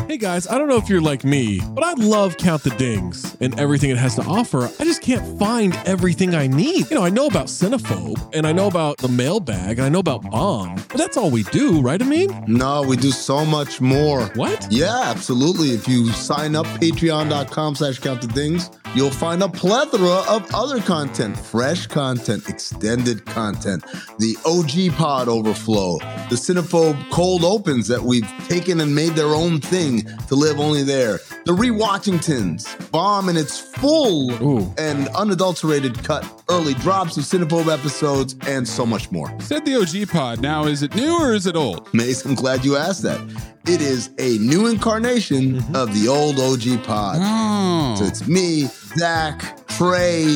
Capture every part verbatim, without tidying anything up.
Hey guys, I don't know if you're like me, but I love Count the Dings and everything it has to offer. I just can't find everything I need. You know, I know about Cinephobe, and I know about the mailbag, and I know about Bomb, but that's all we do, right, Amin? No, we do so much more. What? Yeah, absolutely. If you sign up, patreon.com slash count the dings, you'll find a plethora of other content, fresh content, extended content, the O G pod overflow, the Cinephobe cold opens that we've taken and made their own thing to live only there, the Rewatchingtons, Bomb in its full Ooh. and unadulterated cut, early drops of Cinephobe episodes, and so much more. You said the O G pod. Now, is it new or is it old? Mace, I'm glad you asked that. It is a new incarnation mm-hmm. of the old O G pod. Oh. So it's me, Zach, Trey,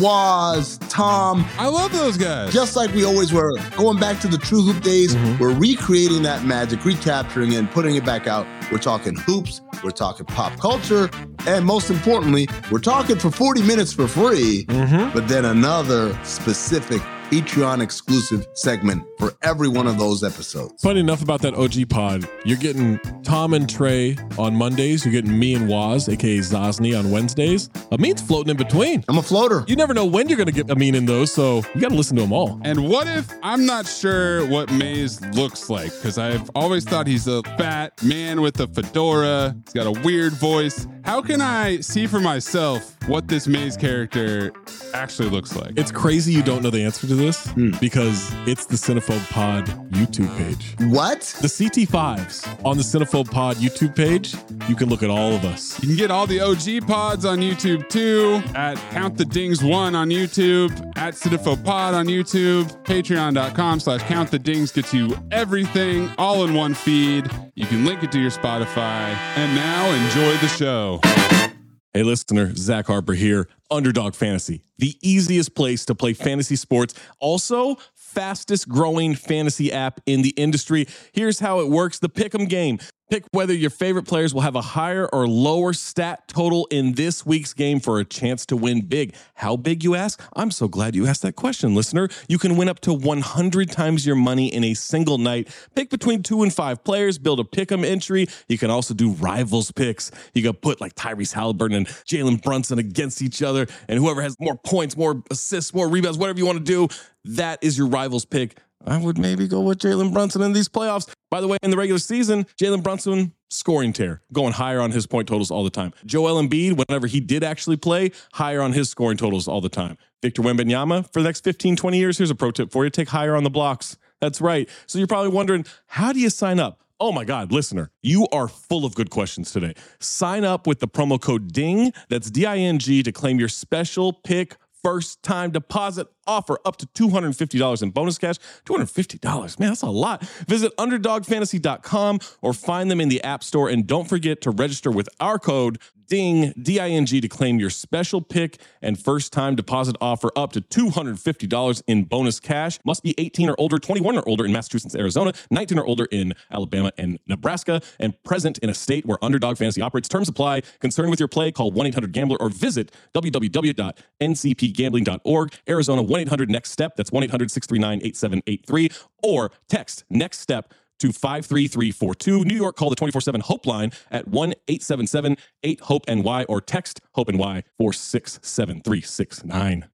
Waz, Tom. I love those guys. Just like we always were. Going back to the True Hoop days, mm-hmm. we're recreating that magic, recapturing it, and putting it back out. We're talking hoops, we're talking pop culture, and most importantly, we're talking for forty minutes for free, mm-hmm. but then another specific Patreon exclusive segment for every one of those episodes. Funny enough about that O G pod, you're getting Tom and Trey on Mondays. You're getting me and Waz, aka Zosny, on Wednesdays. Amin's floating in between. I'm a floater. You never know when you're going to get Amin in those, so you got to listen to them all. And what if I'm not sure what Maze looks like? Because I've always thought he's a fat man with a fedora. He's got a weird voice. How can I see for myself what this Maze character actually looks like? It's crazy you don't know the answer to this mm. because it's the Cinephobe Pod YouTube page. What? The C T fives on the Cinephobe Pod YouTube page. You can look at all of us. You can get all the O G pods on YouTube too, at Count the Dings one on YouTube, at Cinephobe Pod on YouTube, patreon.com slash Count the Dings gets you everything all in one feed. You can link it to your Spotify. And now enjoy the show. Hey listener, Zach Harper here, Underdog Fantasy, the easiest place to play fantasy sports. Also, fastest growing fantasy app in the industry. Here's how it works, the Pick'em game. Pick whether your favorite players will have a higher or lower stat total in this week's game for a chance to win big. How big, you ask? I'm so glad you asked that question, listener. You can win up to one hundred times your money in a single night. Pick between two and five players, build a pick'em entry. You can also do rivals picks. You can put like Tyrese Halliburton and Jalen Brunson against each other, and whoever has more points, more assists, more rebounds, whatever you want to do, that is your rivals pick. I would maybe go with Jalen Brunson in these playoffs. By the way, in the regular season, Jalen Brunson, scoring tear, going higher on his point totals all the time. Joel Embiid, whenever he did actually play, higher on his scoring totals all the time. Victor Wembanyama, for the next fifteen, twenty years, here's a pro tip for you. Take higher on the blocks. That's right. So you're probably wondering, how do you sign up? Oh my God, listener, you are full of good questions today. Sign up with the promo code DING, that's D I N G, to claim your special pick first time deposit offer up to two hundred fifty dollars in bonus cash. two hundred fifty dollars, man, that's a lot. Visit underdog fantasy dot com or find them in the App Store. And don't forget to register with our code DING, D I N G, to claim your special pick and first time deposit offer up to two hundred fifty dollars in bonus cash. Must be eighteen or older, twenty-one or older in Massachusetts, Arizona, nineteen or older in Alabama and Nebraska, and present in a state where Underdog Fantasy operates. Terms apply. Concerned with your play, call one eight hundred gambler or visit w w w dot n c p gambling dot org. Arizona, one eight hundred next step. That's one eight hundred six three nine eight seven eight three. Or text next step to five three three four two. New York, call the twenty-four seven HOPE line at one eight seven seven eight hope N Y or text HOPE-NY four six seven three six nine.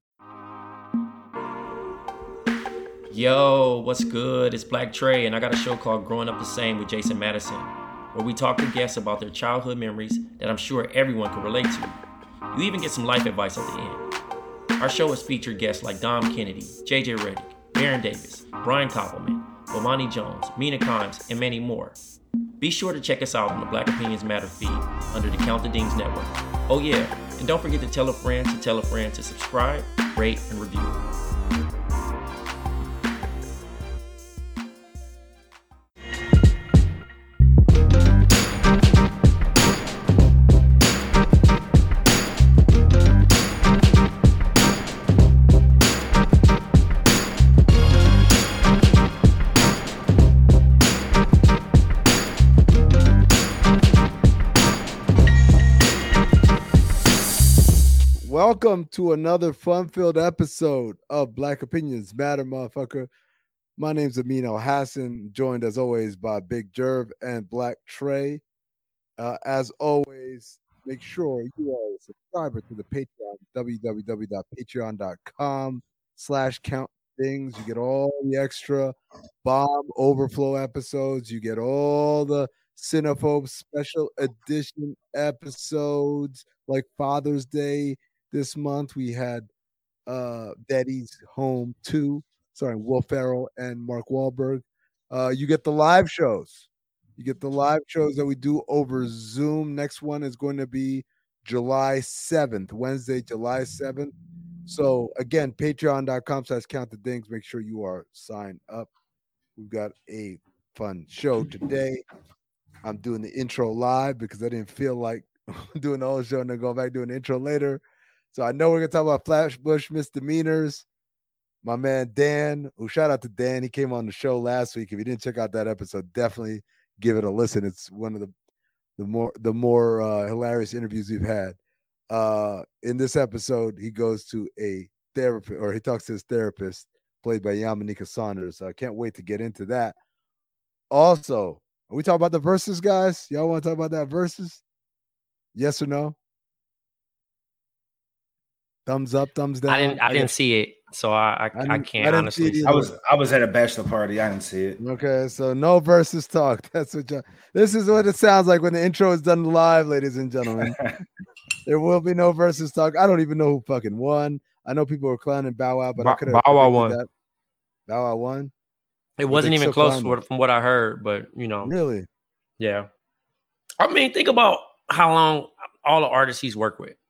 Yo, what's good? It's Black Trey, and I got a show called Growing Up the Same with Jason Madison, where we talk to guests about their childhood memories that I'm sure everyone can relate to. You even get some life advice at the end. Our show has featured guests like Dom Kennedy, J J Redick, Baron Davis, Brian Koppelman, Bomani Jones, Mina Kimes, and many more. Be sure to check us out on the Black Opinions Matter feed under the Count the Dings Network. Oh yeah, and don't forget to tell a friend to tell a friend to subscribe, rate, and review. Welcome to another fun-filled episode of Black Opinions Matter, motherfucker. My name's Amin Al Hassan, joined as always by Big Jerv and Black Trey. Uh, as always, make sure you are a subscriber to the Patreon, www.patreon.com slash count things. You get all the extra bomb overflow episodes. You get all the Cinephobe special edition episodes like Father's Day. This month we had uh, Daddy's Home two, sorry, Will Ferrell and Mark Wahlberg. Uh, you get the live shows. You get the live shows that we do over Zoom. Next one is going to be July seventh, Wednesday, July seventh. So again, patreon.com slash count the dings. Make sure you are signed up. We've got a fun show today. I'm doing the intro live because I didn't feel like doing the whole show and then go back doing the intro later. So I know we're going to talk about Flatbush misdemeanors. My man Dan, who shout out to Dan. He came on the show last week. If you didn't check out that episode, definitely give it a listen. It's one of the the more the more uh, hilarious interviews we've had. Uh, in this episode, he goes to a therapist, or he talks to his therapist, played by Yamanika Saunders. So I can't wait to get into that. Also, are we talking about the verses, guys? Y'all want to talk about that verses? Yes or no? Thumbs up, thumbs down. I didn't. I didn't see it, so I I, I, I can't I honestly. I was I was at a bachelor party. I didn't see it. Okay, so no versus talk. That's what. You, this is what it sounds like when the intro is done live, ladies and gentlemen. There will be no versus talk. I don't even know who fucking won. I know people were clowning Bow Wow, but Bow, I could have. Bow Wow won. That. Bow Wow won. It wasn't even close for, from what I heard, but you know, really, yeah. I mean, think about how long all the artists he's worked with.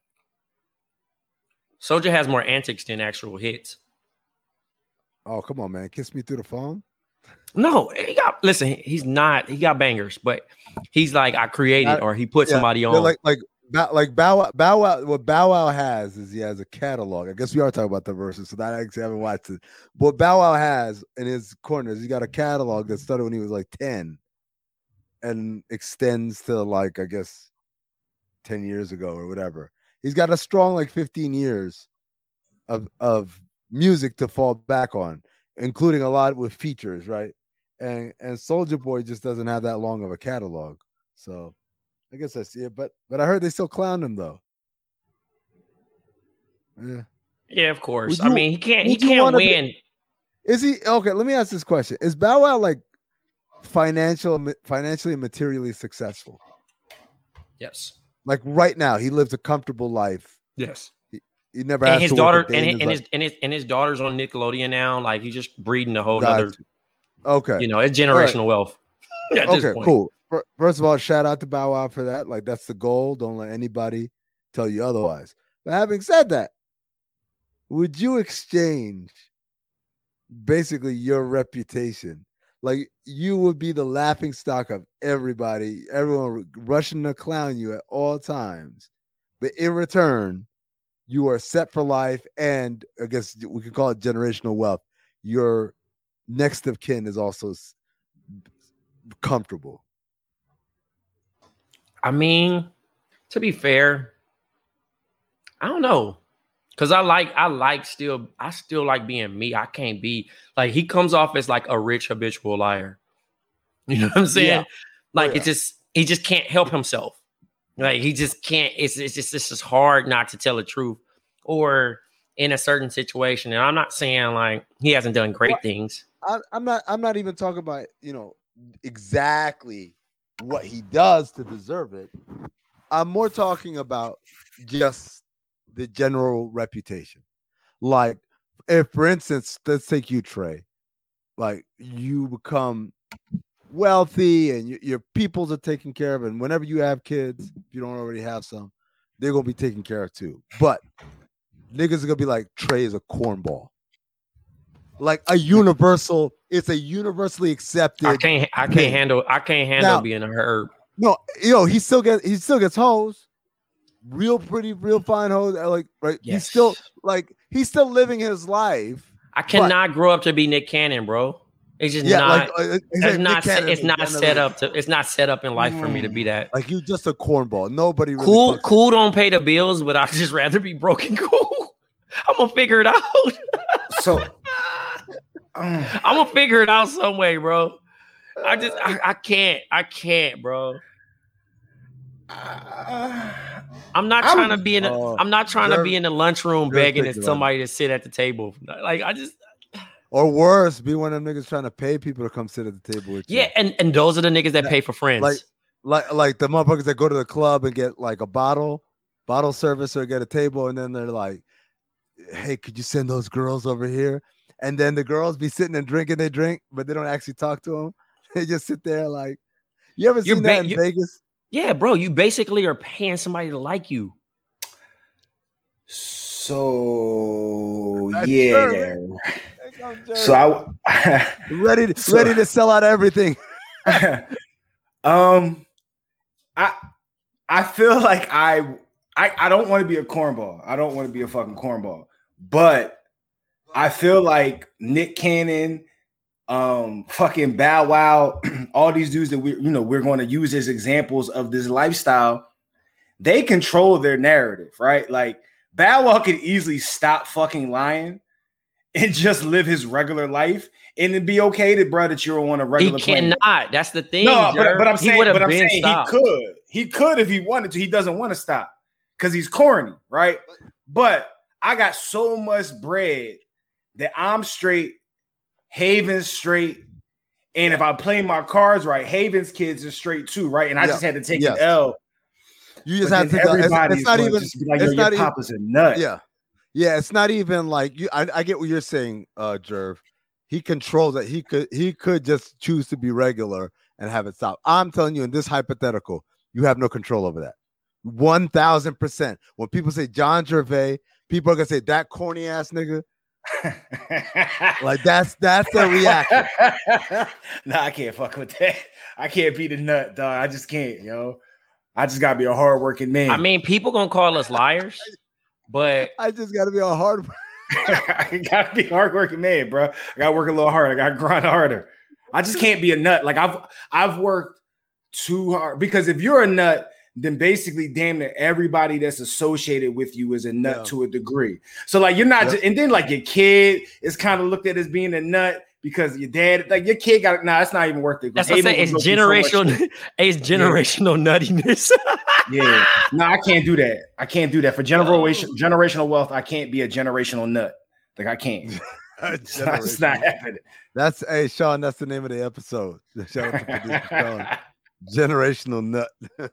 Soulja has more antics than actual hits. Oh, come on, man. Kiss Me Through the Phone? No, he got, listen, he's not, he got bangers, but he's like, I created Not, or he put yeah, somebody on. Like, like, like Bow Wow, Bow Wow, what Bow Wow has is he has a catalog. I guess we are talking about the verses, so that I actually haven't watched it. But what Bow Wow has in his corners, he got a catalog that started when he was like ten and extends to like, I guess, ten years ago or whatever. He's got a strong like fifteen years of of music to fall back on, including a lot with features, right? And and Soulja Boy just doesn't have that long of a catalog. So I guess I see it, but but I heard they still clown him though. Yeah. Yeah, of course. You, I mean, he can't he you can't win. Be, is he okay? Let me ask this question. Is Bow Wow like financial financially and materially successful? Yes. Like right now, he lives a comfortable life. Yes. He, he never and has his to daughter work and, his, and his life. and his and his daughter's on Nickelodeon now. Like he's just breeding a whole Got other. you. Okay. You know, it's generational right. wealth. Okay, cool. First of all, shout out to Bow Wow for that. Like that's the goal. Don't let anybody tell you otherwise. But having said that, would you exchange basically your reputation? Like you would be the laughing stock of everybody, everyone rushing to clown you at all times. But in return, you are set for life. And I guess we could call it generational wealth. Your next of kin is also comfortable. I mean, to be fair, I don't know. Cause I like, I like still, I still like being me. I can't be like, he comes off as like a rich habitual liar. You know what I'm saying? Yeah. Like oh, yeah. it just, he just can't help himself. Like he just can't, it's, it's just, it's just hard not to tell the truth or in a certain situation. And I'm not saying like he hasn't done great well, things. I, I'm not, I'm not even talking about, you know, exactly what he does to deserve it. I'm more talking about just the general reputation. Like if, for instance, let's take you, Trey, like you become wealthy and you, your peoples are taken care of. And whenever you have kids, if you don't already have some, they're going to be taken care of too. But niggas are going to be like, Trey is a cornball. Like a universal, it's a universally accepted. I can't, I can't thing. handle, I can't handle now, being a herb. No, you know, he still gets, he still gets hoes. Real pretty, real fine hoes. Like, right? Yes. He's still like, he's still living his life. I cannot but, grow up to be Nick Cannon, bro. It's just yeah, not. Like, uh, it's like not. Cannon, it's not set up to. It's not set up in life mm, for me to be that. Like you, just a cornball. Nobody. Really cool, cool. Don't pay the bills, but I just rather be broken. Cool. I'm gonna figure it out. So I'm gonna figure it out some way, bro. I just, I, I can't, I can't, bro. Uh, I'm not I'm- trying to be in. A, Oh, I'm not trying to Jerv- be in the lunchroom Jerv begging picked at it somebody to sit at the table. Like I just. Or worse, be one of them niggas trying to pay people to come sit at the table with you. Yeah, and, and those are the niggas that That- pay for friends. like like like the motherfuckers that go to the club and get like a bottle, bottle service or get a table, and then they're like, "Hey, could you send those girls over here?" And then the girls be sitting and drinking they drink, but they don't actually talk to them. They just sit there like, you ever You're seen ba- that in you- Vegas? yeah, bro, you basically are paying somebody to like you. So That's yeah. true, So I ready to, So- ready to sell out everything. um I I feel like I I, I don't want to be a cornball. I don't want to be a fucking cornball. But I feel like Nick Cannon, um, fucking Bow Wow, all these dudes that we you know we're going to use as examples of this lifestyle, they control their narrative, right? Like Bow Wow could easily stop fucking lying and just live his regular life, and it'd be okay to bro that you're on a He regular plane. cannot. That's the thing. No, but, Jerv. but I'm He saying, would've but I'm been saying stopped. he could. He could if he wanted to. He doesn't want to stop because he's corny, right? But I got so much bread that I'm straight, Haven's straight, and if I play my cards right, Haven's kids are straight too, right? And I Yeah. just had to take Yes. an L. You just But have to. then It's, everybody it's not is even. just be like, it's yo, your not even- papa's a nut. Yeah, yeah. It's not even like you. I, I get what you're saying, uh, Jerv. He controls it. He could. He could just choose to be regular and have it stop. I'm telling you, in this hypothetical, you have no control over that. One thousand percent. When people say John Gervais, people are gonna say that corny ass nigga. Like that's that's their reaction. Nah, I can't fuck with that. I can't be the nut, dog. I just can't, yo. I just gotta be a hardworking man. I mean, people gonna call us liars, but I just got to be a hard. I gotta be a hardworking man, bro. I gotta work a little harder. I gotta grind harder. I just can't be a nut. Like I've I've worked too hard because if you're a nut, then basically damn near everybody that's associated with you is a nut Yeah. to a degree. So like you're not Yep. just, and then like your kid is kind of looked at as being a nut because your dad, like your kid got nah, it's not even worth it. that's what I'm saying. It's generational. It's generational nuttiness. Yeah, no, I can't do that. I can't do that for generation generational wealth. I can't be a generational nut. Like I can't. It's not, it's not happening. That's hey Sean. That's the name of the episode. Shout out to producer Sean. Generational nut.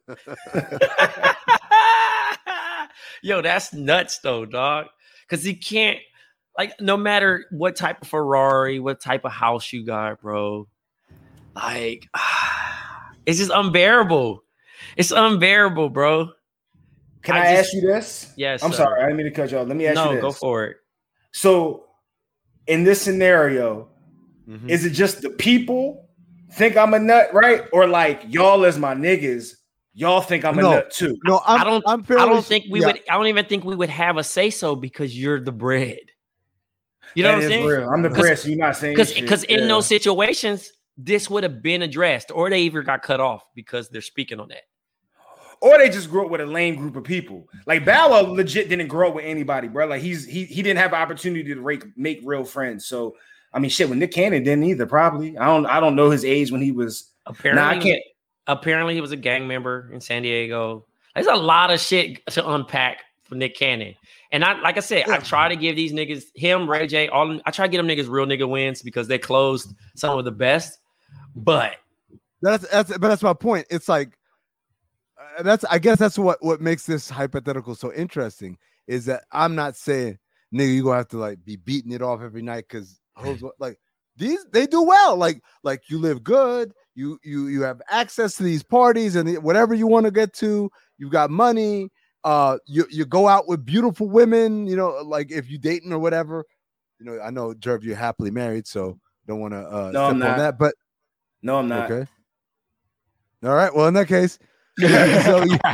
Yo, that's nuts though, dog. Because he can't, like, no matter what type of Ferrari, what type of house you got, bro. Like, it's just unbearable. It's unbearable, bro. Can I I, just- ask you this? Yes. I'm sir. sorry, I didn't mean to cut you off. Let me ask No, you this. go for it. So, in this scenario, Mhm. is it just the people think I'm a nut, right? Or like y'all as my niggas, y'all think I'm a No. nut too? No, I'm, I don't- I'm fairly I don't su- think we yeah. would. I don't even think we would have a say so because you're the bread. You know That what I'm is saying? real. I'm the 'Cause- bread, so you're not saying Because shit. because in Yeah. those situations, this would have been addressed, or they even got cut off because they're speaking on that. Or they just grew up with a lame group of people. Like Bow Wow legit didn't grow up with anybody, bro. Like he's he he didn't have an opportunity to make, make real friends. So I mean, shit, when Nick Cannon didn't either, probably. I don't I don't know his age when he was. Apparently, Nah, I he was- can't. apparently he was a gang member in San Diego. There's a lot of shit to unpack for Nick Cannon. And I, like I said, I try to give these niggas, him, Ray J, all them, I try to get them niggas real nigga wins because they closed some of the best. But That's that's but that's my point. It's like uh, that's I guess that's what what makes this hypothetical so interesting is that I'm not saying nigga you gonna have to like be beating it off every night because like these they do well like like you live good you you you have access to these parties and whatever you want to get to you've got money uh you you go out with beautiful women you know like if you dating or whatever you know I know Jerv you're happily married so don't want to uh No, I'm step on not. that but No, I'm not. okay. All right. Well, in that case, so, you,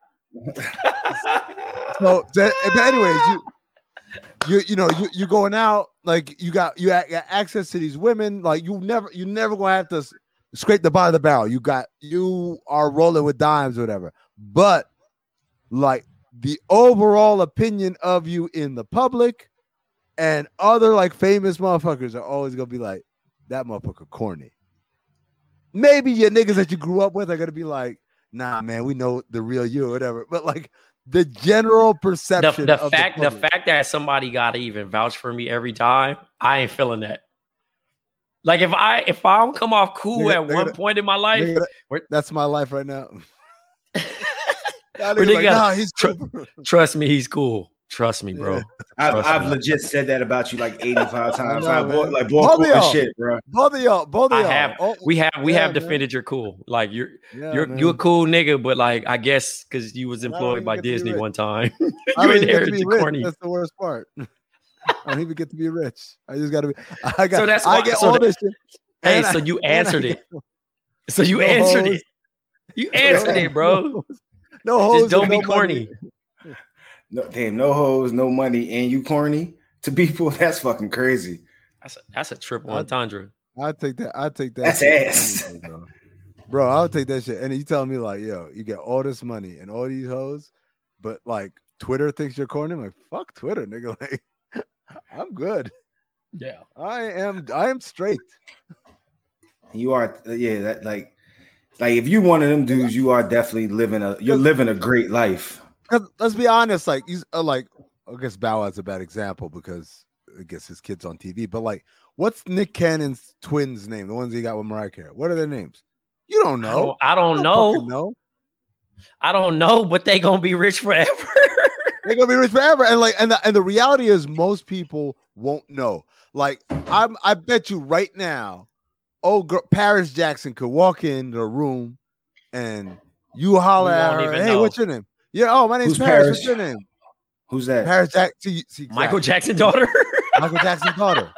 so that, but anyways, you you you know you you going out like you got you got access to these women like you never you never gonna have to s- scrape the bottom of the barrel. You got you are rolling with dimes or whatever. But like the overall opinion of you in the public and other like famous motherfuckers are always gonna be like that motherfucker corny. Maybe your niggas that you grew up with are gonna be like, nah, man, we know the real you or whatever. But like the general perception. The, the of fact, the, the fact that somebody got to even vouch for me every time, I ain't feeling that. Like if I if I don't come off cool Nigga, at nigga, one nigga, point in my life, nigga, where, that's my life right now. where they like, gotta, nah, he's tr- cool. Trust me, he's cool. Trust me, bro. Yeah. I've, Trust I've me. legit said that about you like eighty-five times. know, like, boy, man. like, boy, Both cool of as y'all. shit, bro. Both of y'all, both of I y'all. have, Oh, we have, we yeah, have man. defended your cool. Like you're, Yeah, you're, man. you a cool nigga, but like I guess because you was And I don't employed even by get to be Disney rich. one time, I you don't even get to inherited be your rich. corny. That's the worst part. I don't even get to be rich. I just got to be. I got. So that's I why- get so all that- this shit. Hey, and so I- you and I answered get- it. So you No answered hoes. it. You answered it, bro. No hoes. Just don't and be no corny. money. No, damn, no hoes, no money, and you corny to people. That's fucking crazy. That's a, that's a triple I- entendre. I take that. I take that. That's shit ass. any day, bro. Bro, I'll take that shit. And you telling me like, yo, you get all this money and all these hoes, but like Twitter thinks you're corny. I'm like, fuck Twitter, nigga. Like, I'm good. Yeah. I am. I am straight. You are, yeah, that like, like if you one of them dudes, you are definitely living a, you're living a great life. 'Cause let's be honest. Like, he's uh, like, I guess Bow Wow's a bad example because I guess his kid's on T V. But like, what's Nick Cannon's twins' name? The ones he got with Mariah Carey. What are their names? You don't I know. don't, I don't You know. fucking know. I don't know, but they gonna be rich forever. They're gonna be rich forever. And like, and the, and the reality is, most people won't know. Like, I'm, I bet you right now, oh, girl, Paris Jackson could walk in the room, and you holler We at won't her, even "Hey, know. what's your name?" Yeah. Oh, my name's Who's Paris. Paris? What's your name? Who's that? Paris Jackson. See, see, Michael exactly. Jackson's daughter. Michael Jackson's daughter.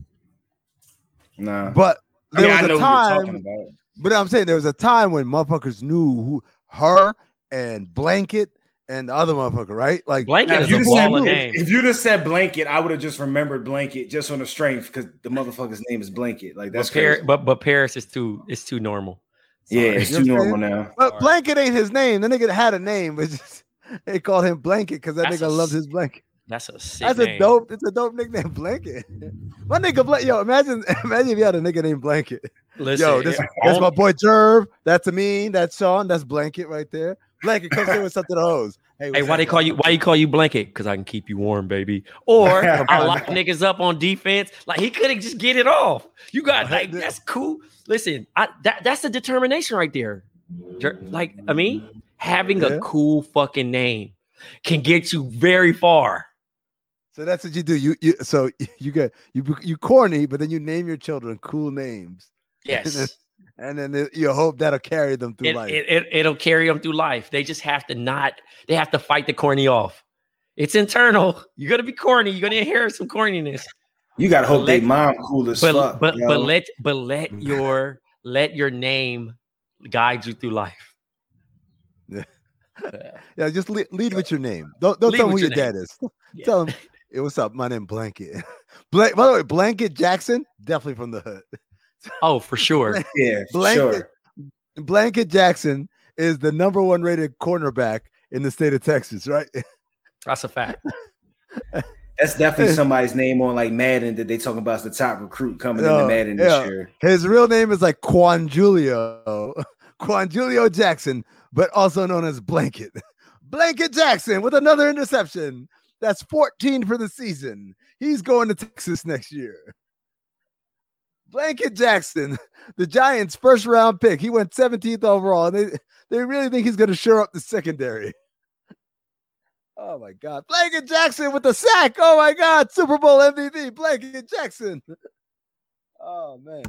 Nah. But I there mean, I was know a who you're talking time. about. But I'm saying there was a time when motherfuckers knew who her and Blanket and the other motherfucker, right? Like, Blanket Now, is if, a you'd ball have of said, name. if, if you'd have said Blanket, I would have just remembered Blanket just on the strength because the motherfucker's name is Blanket. Like that's But, Par- crazy. but but Paris is too it's too normal. Yeah, Sorry. it's You too know what I'm normal now. but Sorry. Blanket ain't his name. The nigga had a name, but just, they called him Blanket because that That's nigga a loved s- his blanket. That's a sick That's name. a dope. It's a dope nickname, Blanket. My nigga, Blank. Yo, imagine, imagine if you had a nigga named Blanket. Listen, Yo, this, it- that's my boy Jerv. That's Amin. That's Sean. That's Blanket right there. Blanket, come say what's up to the hoes. Hey, what's why up, they call y'all? you? Why you call you blanket? Because I can keep you warm, baby. Or I lock niggas up on defense. Like he couldn't just get it off. You got like that's cool. Listen, I that that's the determination right there. Jer- Like I mean, having Yeah. a cool fucking name can get you very far. So that's what you do. You you so you get you you corny, but then you name your children cool names. Yes, And then it- you hope that'll carry them through it, life. it, it it'll carry them through life. They just have to not. They have to fight the corny off. It's internal. You're gonna be corny. You're gonna inherit some corniness. You gotta hope Let- they mom cool as But fuck. but yo. but let but let your let your name guide you through life. Yeah. Yeah. Yeah, just lead, lead with your name. Don't don't Lead tell him with who your your dad is. Yeah. Tell him, hey, what's up? My name Blanket. Blank, by the way, Blanket Jackson, definitely from the hood. Oh, for sure. yeah, for Blanket, sure. Blanket Jackson is the number one rated cornerback in the state of Texas, right? That's a fact. That's definitely somebody's name on like Madden that they talking about as the top recruit coming Yeah, into Madden yeah. this year. His real name is like Quan Julio, Quan Julio Jackson, but also known as Blanket. Blanket Jackson with another interception. That's fourteen for the season. He's going to Texas next year. Blanket Jackson, the Giants' first round pick. He went seventeenth overall. And they, they really think he's going to shore up the secondary. Oh my God. Blanket Jackson with the sack. Oh my God. Super Bowl M V P. Blanket Jackson. Oh man.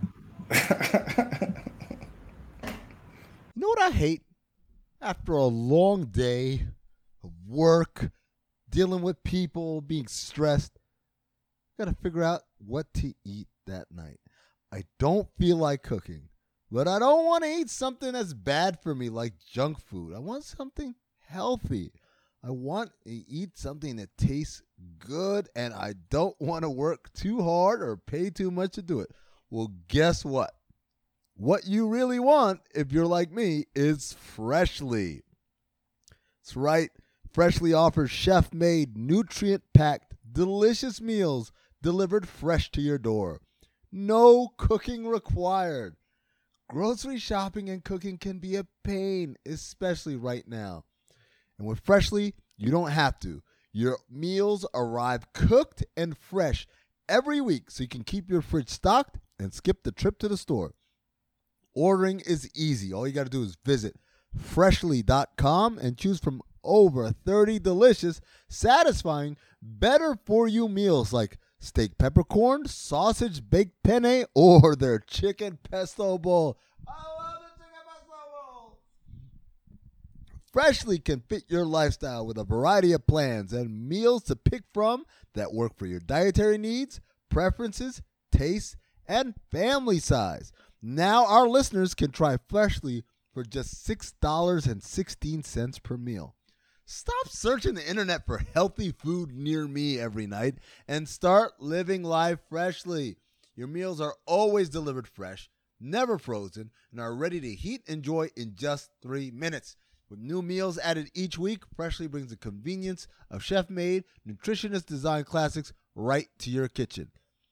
You know what I hate? After a long day of work, dealing with people, being stressed, got to figure out what to eat that night. I don't feel like cooking, but I don't want to eat something that's bad for me like junk food. I want something healthy. I want to eat something that tastes good, and I don't want to work too hard or pay too much to do it. Well, guess what? What you really want, if you're like me, is Freshly. That's right. Freshly offers chef-made, nutrient-packed, delicious meals delivered fresh to your door. No cooking required. Grocery shopping and cooking can be a pain, especially right now. And with Freshly, you don't have to. Your meals arrive cooked and fresh every week, so you can keep your fridge stocked and skip the trip to the store. Ordering is easy. All you got to do is visit freshly dot com and choose from over thirty delicious, satisfying, better-for-you meals like steak peppercorn, sausage baked penne, or their chicken pesto bowl. I love the chicken pesto bowl. Freshly can fit your lifestyle with a variety of plans and meals to pick from that work for your dietary needs, preferences, tastes, and family size. Now our listeners can try Freshly for just six dollars and sixteen cents per meal. Stop searching the internet for healthy food near me every night and start living life freshly. Your meals are always delivered fresh, never frozen, and are ready to heat and enjoy in just three minutes. With new meals added each week, Freshly brings the convenience of chef-made, nutritionist-designed classics right to your kitchen.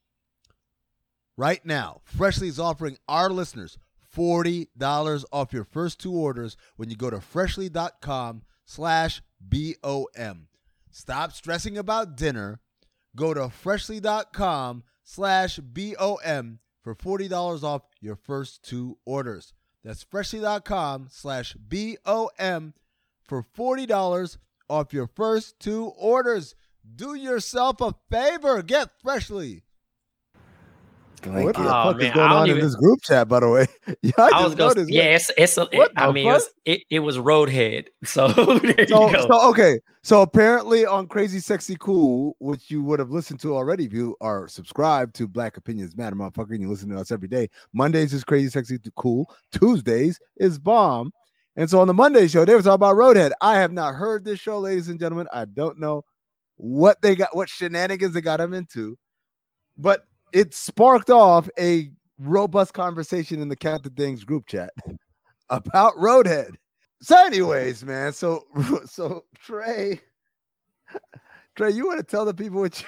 Right now, Freshly is offering our listeners forty dollars off your first two orders when you go to freshly dot com slash B O M. Stop stressing about dinner. Go to freshly dot com slash B O M for forty dollars off your first two orders. That's freshly dot com slash B O M for forty dollars off your first two orders. Do yourself a favor. Get Freshly. What the Oh, fuck man, is going I don't on even- in this group chat, by the way? Yeah, I, I just was gonna, noticed. yeah, it's it's. A, What I the mean, it was, it, it was Roadhead. So there So, you go. so okay. So apparently on Crazy Sexy Cool, which you would have listened to already if you are subscribed to Black Opinions Matter, motherfucker, and you listen to us every day. Mondays is Crazy Sexy Cool. Tuesdays is Bomb. And so on the Monday show, they were talking about Roadhead. I have not heard this show, ladies and gentlemen. I don't know what they got, what shenanigans they got them into, but it sparked off a robust conversation in the Count the Things group chat about Roadhead. So, anyways, man. So, so Trey, Trey, you want to tell the people what you?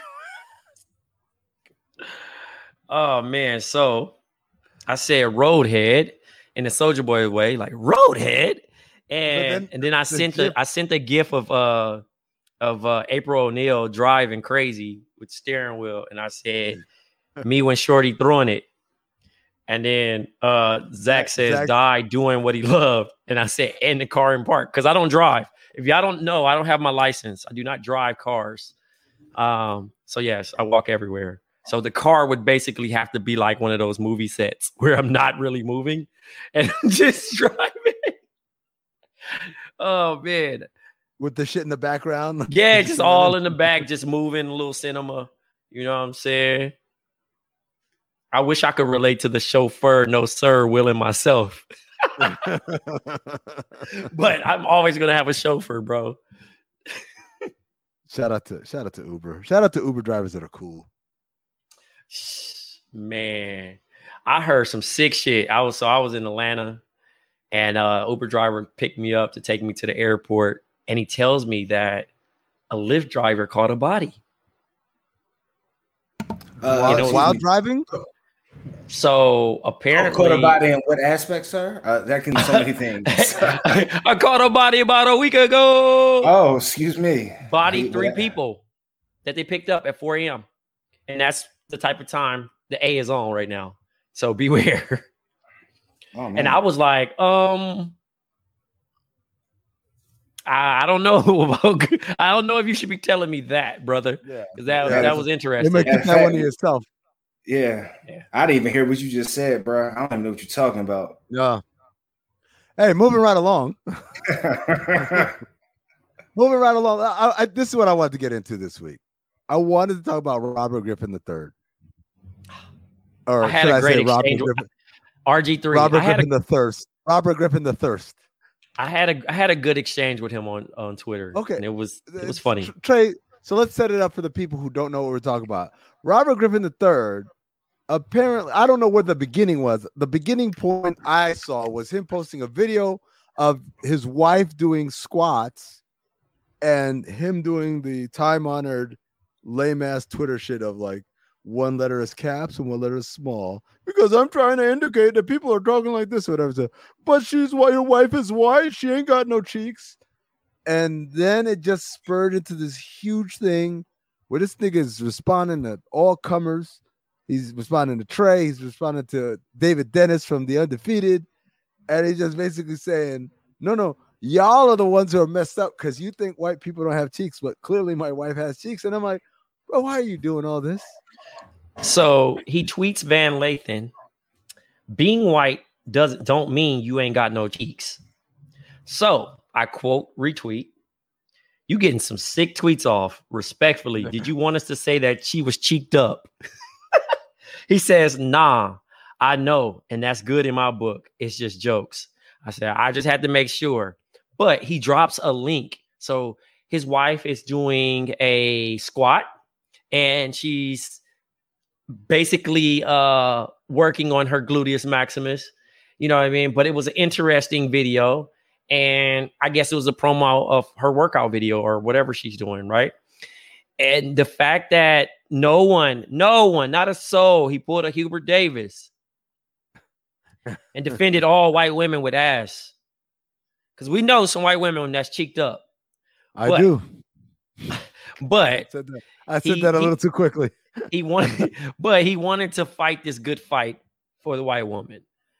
Oh man, so I said Roadhead in the Soulja Boy way, like Roadhead, and then and then I the sent gif- a I sent a gif of uh of uh April O'Neil driving crazy with steering wheel, and I said me when Shorty throwing it, and then uh Zach says Zach- die doing what he loved, and I said in the car in park because I don't drive. If y'all don't know, I don't have my license. I do not drive cars. Um, so yes, I walk everywhere. So the car would basically have to be like one of those movie sets where I'm not really moving and I'm just driving. Oh man. with the shit in the background. Yeah, just all in the back, just moving, a little cinema. You know what I'm saying? I wish I could relate to the chauffeur, no sir, Will and myself. But I'm always gonna have a chauffeur, bro. Shout out to shout out to Uber. Shout out to Uber drivers that are cool. Man, I heard some sick shit. I was so I was in Atlanta, and uh Uber driver picked me up to take me to the airport, and he tells me that a Lyft driver caught a body. Uh, while, you know, while excuse me. driving, So Oh, apparently, caught a body in what aspect, sir? Uh, that can be so many things. I caught a body about a week ago. Oh, excuse me. Body Hate three that. people that they picked up at four a.m. And that's the type of time the A is on right now. So beware. Oh, man. And I was like, um, I, I don't know about, I don't know if you should be telling me that, brother. yeah, Because that, Yeah, that was they interesting. may Yeah, keep that one to fact- yourself. yeah. Yeah. I didn't even hear what you just said, bro. I don't even know what you're talking about. Yeah. Hey, moving right along. Moving right along. I, I, this is what I wanted to get into this week. I wanted to talk about Robert Griffin the third. Or I had should a I great say Robert exchange with- Griffin, R G three. Robert I had, Griffin a, the Thirst. Robert Griffin the Thirst. I had a I had a good exchange with him on, on Twitter. Okay. And it was it was It's- funny. Trey, so let's set it up for the people who don't know what we're talking about. Robert Griffin the Third, apparently, I don't know where the beginning was. The beginning point I saw was him posting a video of his wife doing squats and him doing the time-honored lame-ass Twitter shit of like, one letter is caps and one letter is small because I'm trying to indicate that people are talking like this or whatever. So, but she's why your wife is white. She ain't got no cheeks. And then it just spurred into this huge thing where this nigga is responding to all comers. He's responding to Trey. He's responding to David Dennis from The Undefeated. And he's just basically saying, no, no, y'all are the ones who are messed up because you think white people don't have cheeks, but clearly my wife has cheeks. And I'm like, bro, why are you doing all this? So he tweets Van Lathan, being white doesn't don't mean you ain't got no cheeks. So I quote, retweet, you getting some sick tweets off, respectfully. Did you want us to say that she was cheeked up? He says, nah, I know. And that's good in my book. It's just jokes. I said, I just had to make sure. But he drops a link. So his wife is doing a squat and she's basically uh, working on her gluteus maximus. You know what I mean? But it was an interesting video. And I guess it was a promo of her workout video or whatever she's doing, right? And the fact that no one, no one, not a soul, he pulled a Hubert Davis and defended all white women with ass. Because we know some white women that's cheeked up. I but, do. But I said that, I said he, that a he, little too quickly. He wanted, but he wanted to fight this good fight for the white woman.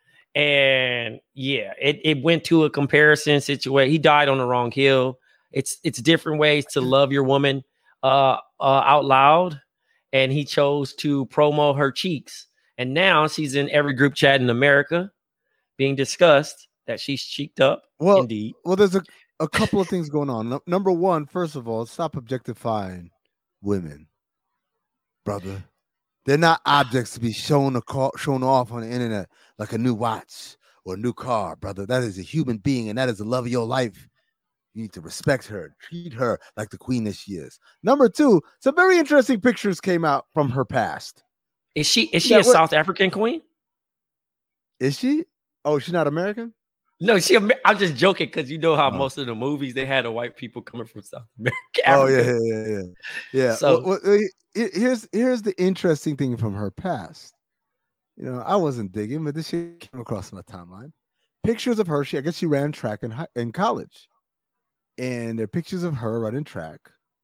And yeah, it, it went to a comparison situation. He died on the wrong hill. It's it's different ways to love your woman uh, uh, out loud. And he chose to promo her cheeks. And now she's in every group chat in America being discussed that she's cheeked up. Well, indeed. Well, there's a, a couple of things going on. No, number one, first of all, stop objectifying women, brother. They're not objects to be shown, a call, shown off on the internet like a new watch or a new car, brother. That is a human being, and that is the love of your life. You need to respect her, treat her like the queen that she is. Number two, some very interesting pictures came out from her past. Is she is she Yeah, a what- South African queen? Is she? Oh, she's not American? No, she. I'm just joking because you know how Oh. most of the movies they had the white people coming from South America. Oh, yeah, Africa. yeah, yeah, yeah. Yeah. So- Well, well, he- here's here's the interesting thing from her past. You know, I wasn't digging, but this shit came across my timeline. Pictures of her. She, I guess, she ran track in hi- in college, and there are pictures of her running track.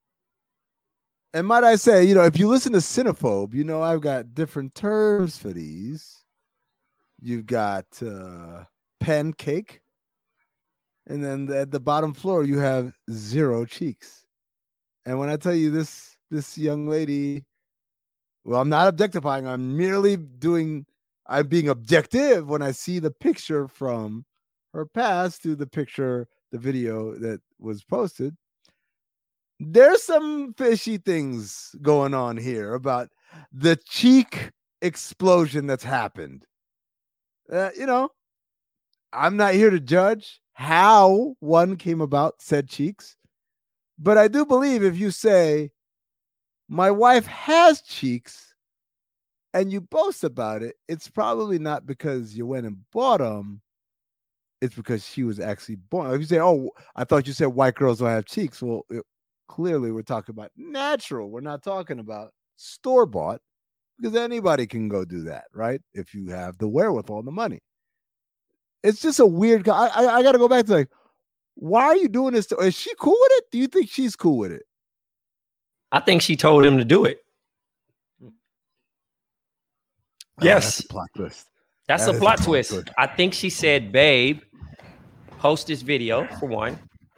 And might I say, you know, if you listen to Cinephobe, you know I've got different terms for these. You've got uh, pancake, and then at the bottom floor you have zero cheeks. And when I tell you this, this young lady, well, I'm not objectifying. I'm merely doing. I'm being objective when I see the picture from her past to the picture, the video that was posted. There's some fishy things going on here about the cheek explosion that's happened. Uh, you know, I'm not here to judge how one came about said cheeks, but I do believe if you say, my wife has cheeks, and you boast about it, it's probably not because you went and bought them. It's because she was actually born. If you say, oh, I thought you said white girls don't have cheeks. Well, it, clearly we're talking about natural. We're not talking about store-bought, because anybody can go do that, right? If you have the wherewithal and the money. It's just a weird, I, I, I got to go back to like, why are you doing this? To, is she cool with it? Do you think she's cool with it? I think she told him to do it. Oh, Yes. that's a plot twist. That's That a is a plot plot twist. twist. I think she said, babe, post this video for one.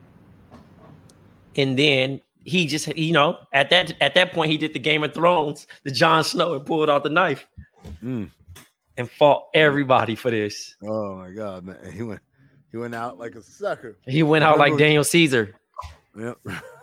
And then he just, you know, at that at that point, he did the Game of Thrones, the Jon Snow, and pulled out the knife Mm. and fought everybody for this. Oh my God, man. He went he went out like a sucker. He went out like Remember- Daniel Caesar. Yep.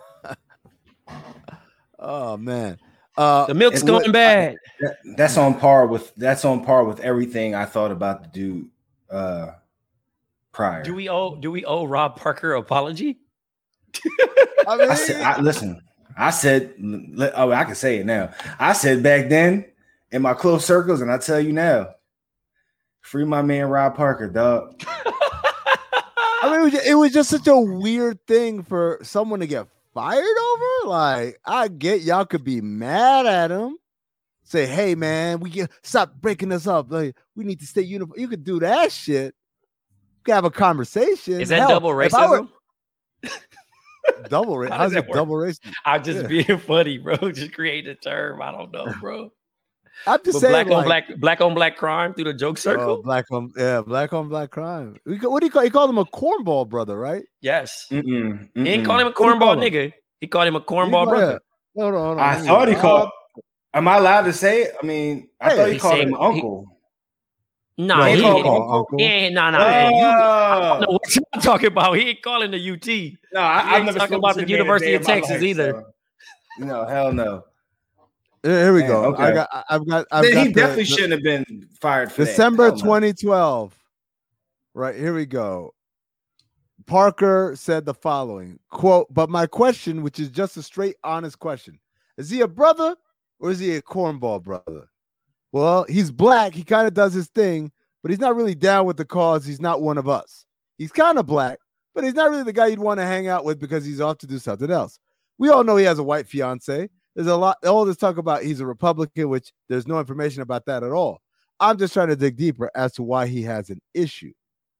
Oh man. Uh The milk's And going what- bad. That- that's on par with that's on par with everything I thought about the dude uh prior. Do we owe do we owe Rob Parker an apology? I mean, I said, I, listen, I said, let- oh, I can say it now. I said back then in my close circles, and I tell you now, free my man Rob Parker, dog. I mean, it was, ju- it was just such a weird thing for someone to get fired over. Like, I get y'all could be mad at him. say, "Hey, man, we get stop breaking us up. Like, we need to stay uniform." You could do that shit. You can have a conversation. Is that Hell, double if I were- racism? double racism? How How's does that it work? double racism? I'm just Yeah. being funny, bro. Just create a term. I don't know, bro. I'm just But saying, black on like, black, black on black crime through the joke uh, circle. black on yeah, black on black crime. We co- what do you call? He called him a cornball brother, right? Yes, Mm-mm, he ain't mm-mm. call him a What do you call cornball him? nigga. He called him a He cornball called- brother. yeah. Hold on, hold on. I Let me- thought he uh, called. Am I allowed to say it? I mean, I Hey, thought he he called said- him he- uncle. Nah, No, he, he he called ain't. him uncle. He ain't. Nah, nah. hey, you, I Oh. don't know what you're talking about. He ain't calling the U T. No, He I, I've ain't never talking spoken about to the man a University day of in my Texas life, either. so, No, hell no. Here here we Man, go. okay. I got. I- I've got. I've Then got he the- definitely the- shouldn't have been fired for December that. Hell no. twenty twelve. Right, here we go. Parker said the following quote, but my question, which is just a straight, honest question, is he a brother or is he a cornball brother? Well, he's black. He kind of does his thing, but he's not really down with the cause. He's not one of us. He's kind of black, but he's not really the guy you'd want to hang out with because he's off to do something else. We all know he has a white fiance. There's a lot, all this talk about he's a Republican, which there's no information about that at all. I'm just trying to dig deeper as to why he has an issue.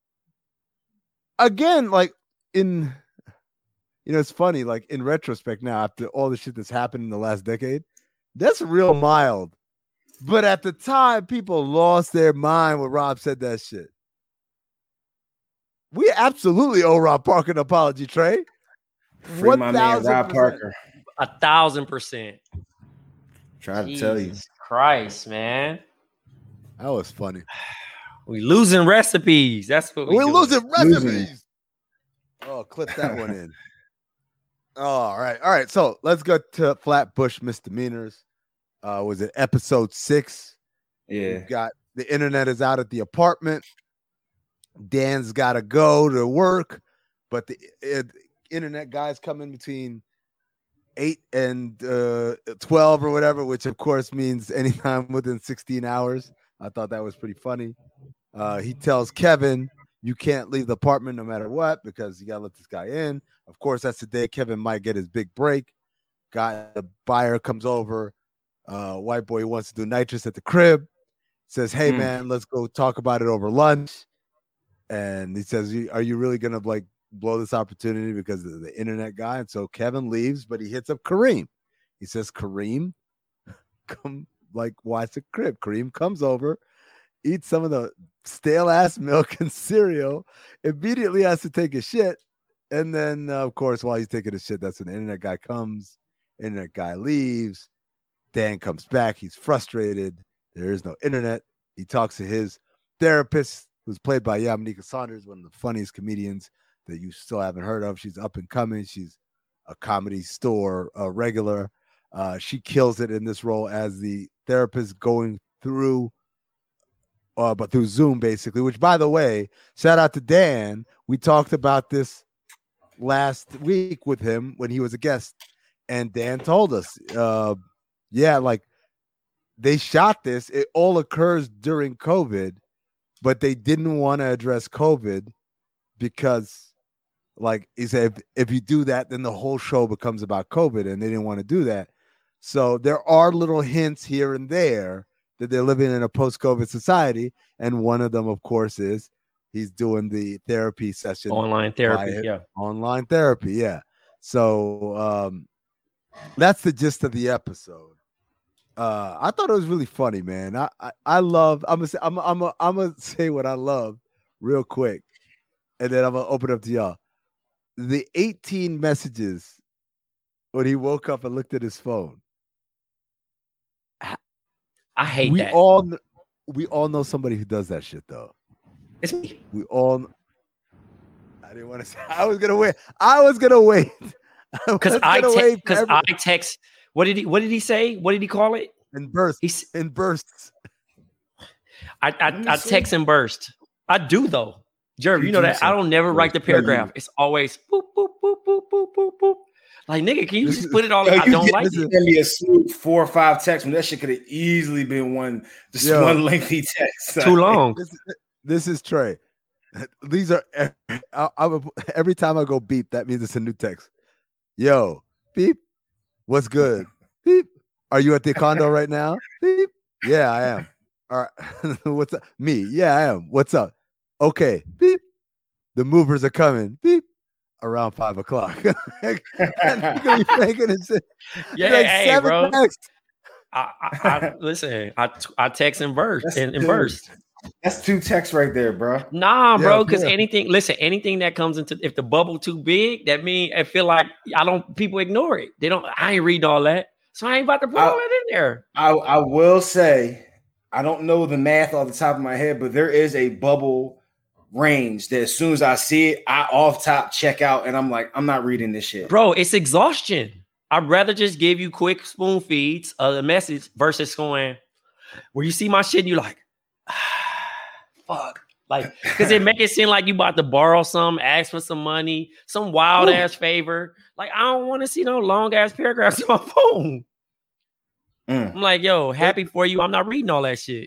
Again, like in, you know, it's funny, like in retrospect now, after all the shit that's happened in the last decade, that's real mild. But at the time, people lost their mind when Rob said that shit. We absolutely owe Rob Parker an apology, Trey. Free my man Rob Parker. A thousand percent. Trying to tell you. Jesus Christ, man. That was funny. We losing recipes. That's what we We're doing. losing recipes. Losing. Oh, clip that one in. All right. All right. So let's go to Flatbush misdemeanors. Uh, was it episode six? Yeah. We've got the internet is out at the apartment. Dan's got to go to work, but the uh, internet guys come in between eight and uh, twelve or whatever, which of course means anytime within sixteen hours. I thought that was pretty funny. Uh, he tells Kevin, you can't leave the apartment no matter what because you got to let this guy in. Of course, that's the day Kevin might get his big break. Guy, the buyer comes over. Uh, white boy wants to do nitrous at the crib. Says, hey, Mm. man, let's go talk about it over lunch. And he says, are you really going to like blow this opportunity because of the internet guy? And so Kevin leaves, but he hits up Kareem. He says, Kareem, come like watch the crib. Kareem comes over, eats some of the stale ass milk and cereal, immediately has to take a shit. And then, uh, of course, while he's taking a shit, that's when the internet guy comes. Internet guy leaves. Dan comes back. He's frustrated. There is no internet. He talks to his therapist, who's played by Yamanika Saunders, one of the funniest comedians that you still haven't heard of. She's up and coming. She's a Comedy Store uh, regular. Uh, she kills it in this role as the therapist going through, uh, but through Zoom, basically, which, by the way, shout out to Dan. We talked about this last week with him when he was a guest, and Dan told us, uh, yeah, like they shot this. It all occurs during COVID, but they didn't want to address COVID because, like he said, if, if you do that, then the whole show becomes about COVID, and they didn't want to do that. So there are little hints here and there that they're living in a post-COVID society, and one of them, of course, is he's doing the therapy session, Online therapy. via- Yeah. online therapy. Yeah. So um, that's the gist of the episode. Uh, I thought it was really funny, man. I I, I love. I'm gonna say. I'm I'm a, I'm gonna say what I love real quick, and then I'm gonna open up to y'all. The eighteen messages when he woke up and looked at his phone. I hate we that. all kn- we all know somebody who does that shit though. It's me. We all. I didn't want to say. I was gonna wait. I was gonna wait. Because was I gonna te- wait because forever. I text. What did he? What did he say? What did he call it? in bursts. He's. In bursts. I I, me I see. text and burst. I do though, Jeremy. You You know do that I so. don't never write the Tell you. paragraph. It's always boop boop boop boop boop boop boop. Like nigga, can you This just is- put it all? Yo, I you don't get- like this it. is- Send me a smooth four or five texts when that shit could have easily been one, just Yo. one lengthy text. Too long. This, this is Trey. These are I, I would, every time I go beep, that means it's a new text. Yo, beep, what's good? Beep, Are you at the condo right now? Beep. Yeah, I am. All right. What's up? Me. Yeah, I am. What's up? Okay. Beep. The movers are coming. Beep. Around five o'clock. And you're gonna be thinking it's Yeah, like hey, seven bro. texts. I, I, I listen. I I text in verse That's in, in two. verse. That's two texts right there, bro. Nah, Yeah, bro. Because yeah. anything, listen, anything that comes into if the bubble too big, that mean I feel like I don't. People ignore it. They don't. I ain't reading all that, so I ain't about to put I- all that in there. I, I will say, I don't know the math off the top of my head, but there is a bubble range that as soon as I see it, I off top check out, and I'm like, I'm not reading this shit. Bro, it's exhaustion. I'd rather just give you quick spoon feeds of the message versus going where you see my shit and you're like, ah, fuck. Like, because it make it seem like you about to borrow some, ask for some money, some wild Ooh. ass favor. Like, I don't want to see no long ass paragraphs on my phone. Mm. I'm like, yo, happy for you. I'm not reading all that shit.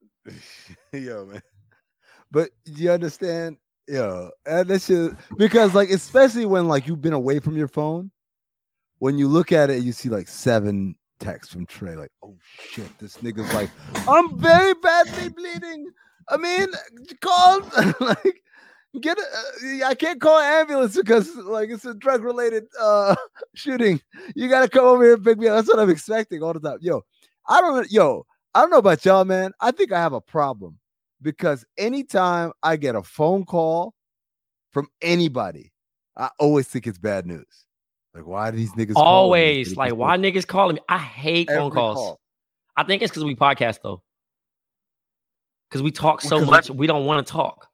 Yo, man. But you understand? Yo, and this shit, because like, especially when like you've been away from your phone, when you look at it, you see like seven texts from Trey, like, oh shit, this nigga's like, I'm very badly bleeding. I mean, call like get a, I can't call an ambulance because like it's a drug related uh shooting. You gotta come over here and pick me up. That's what I'm expecting all the time. Yo, I don't yo, I don't know about y'all, man. I think I have a problem because anytime I get a phone call from anybody, I always think it's bad news. Like, why do these niggas always like why niggas calling me? I hate Every phone calls. call. I think it's because we podcast though. Because we talk so Because much, we don't want to talk.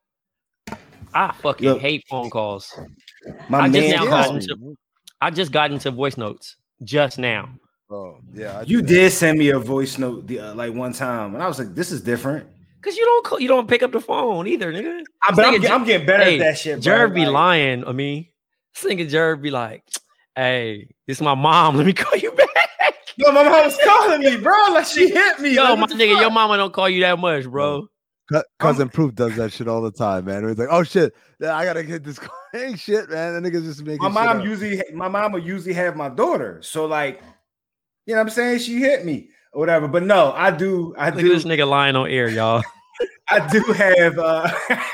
I fucking Look, hate phone calls. My I just man, now yeah. got into, I just got into voice notes just now. Oh yeah, I you do that. did send me a voice note the, uh, like one time, and I was like, "This is different." Cause you don't call, you don't pick up the phone either, nigga. I, but I'm, This nigga get- I'm getting better hey, at that shit, bro. Jerv be Like, lying. I mean, this nigga Jerv be like, "Hey, this is my mom. Let me call you back." yo, my mom was calling me, bro. Like she hit me. Yo, like, my what the nigga, fuck? your mama don't call you that much, bro. Cou- Cousin Proof does that shit all the time, man. He's like, oh shit, yeah, I gotta get this. Ain't shit, man. The niggas just making. My mom shit up. usually, my mom would usually have my daughter, so like, you know what I'm saying? She hit me or whatever. But no, I do, I Look at do, this nigga lying on air, y'all. I do have. uh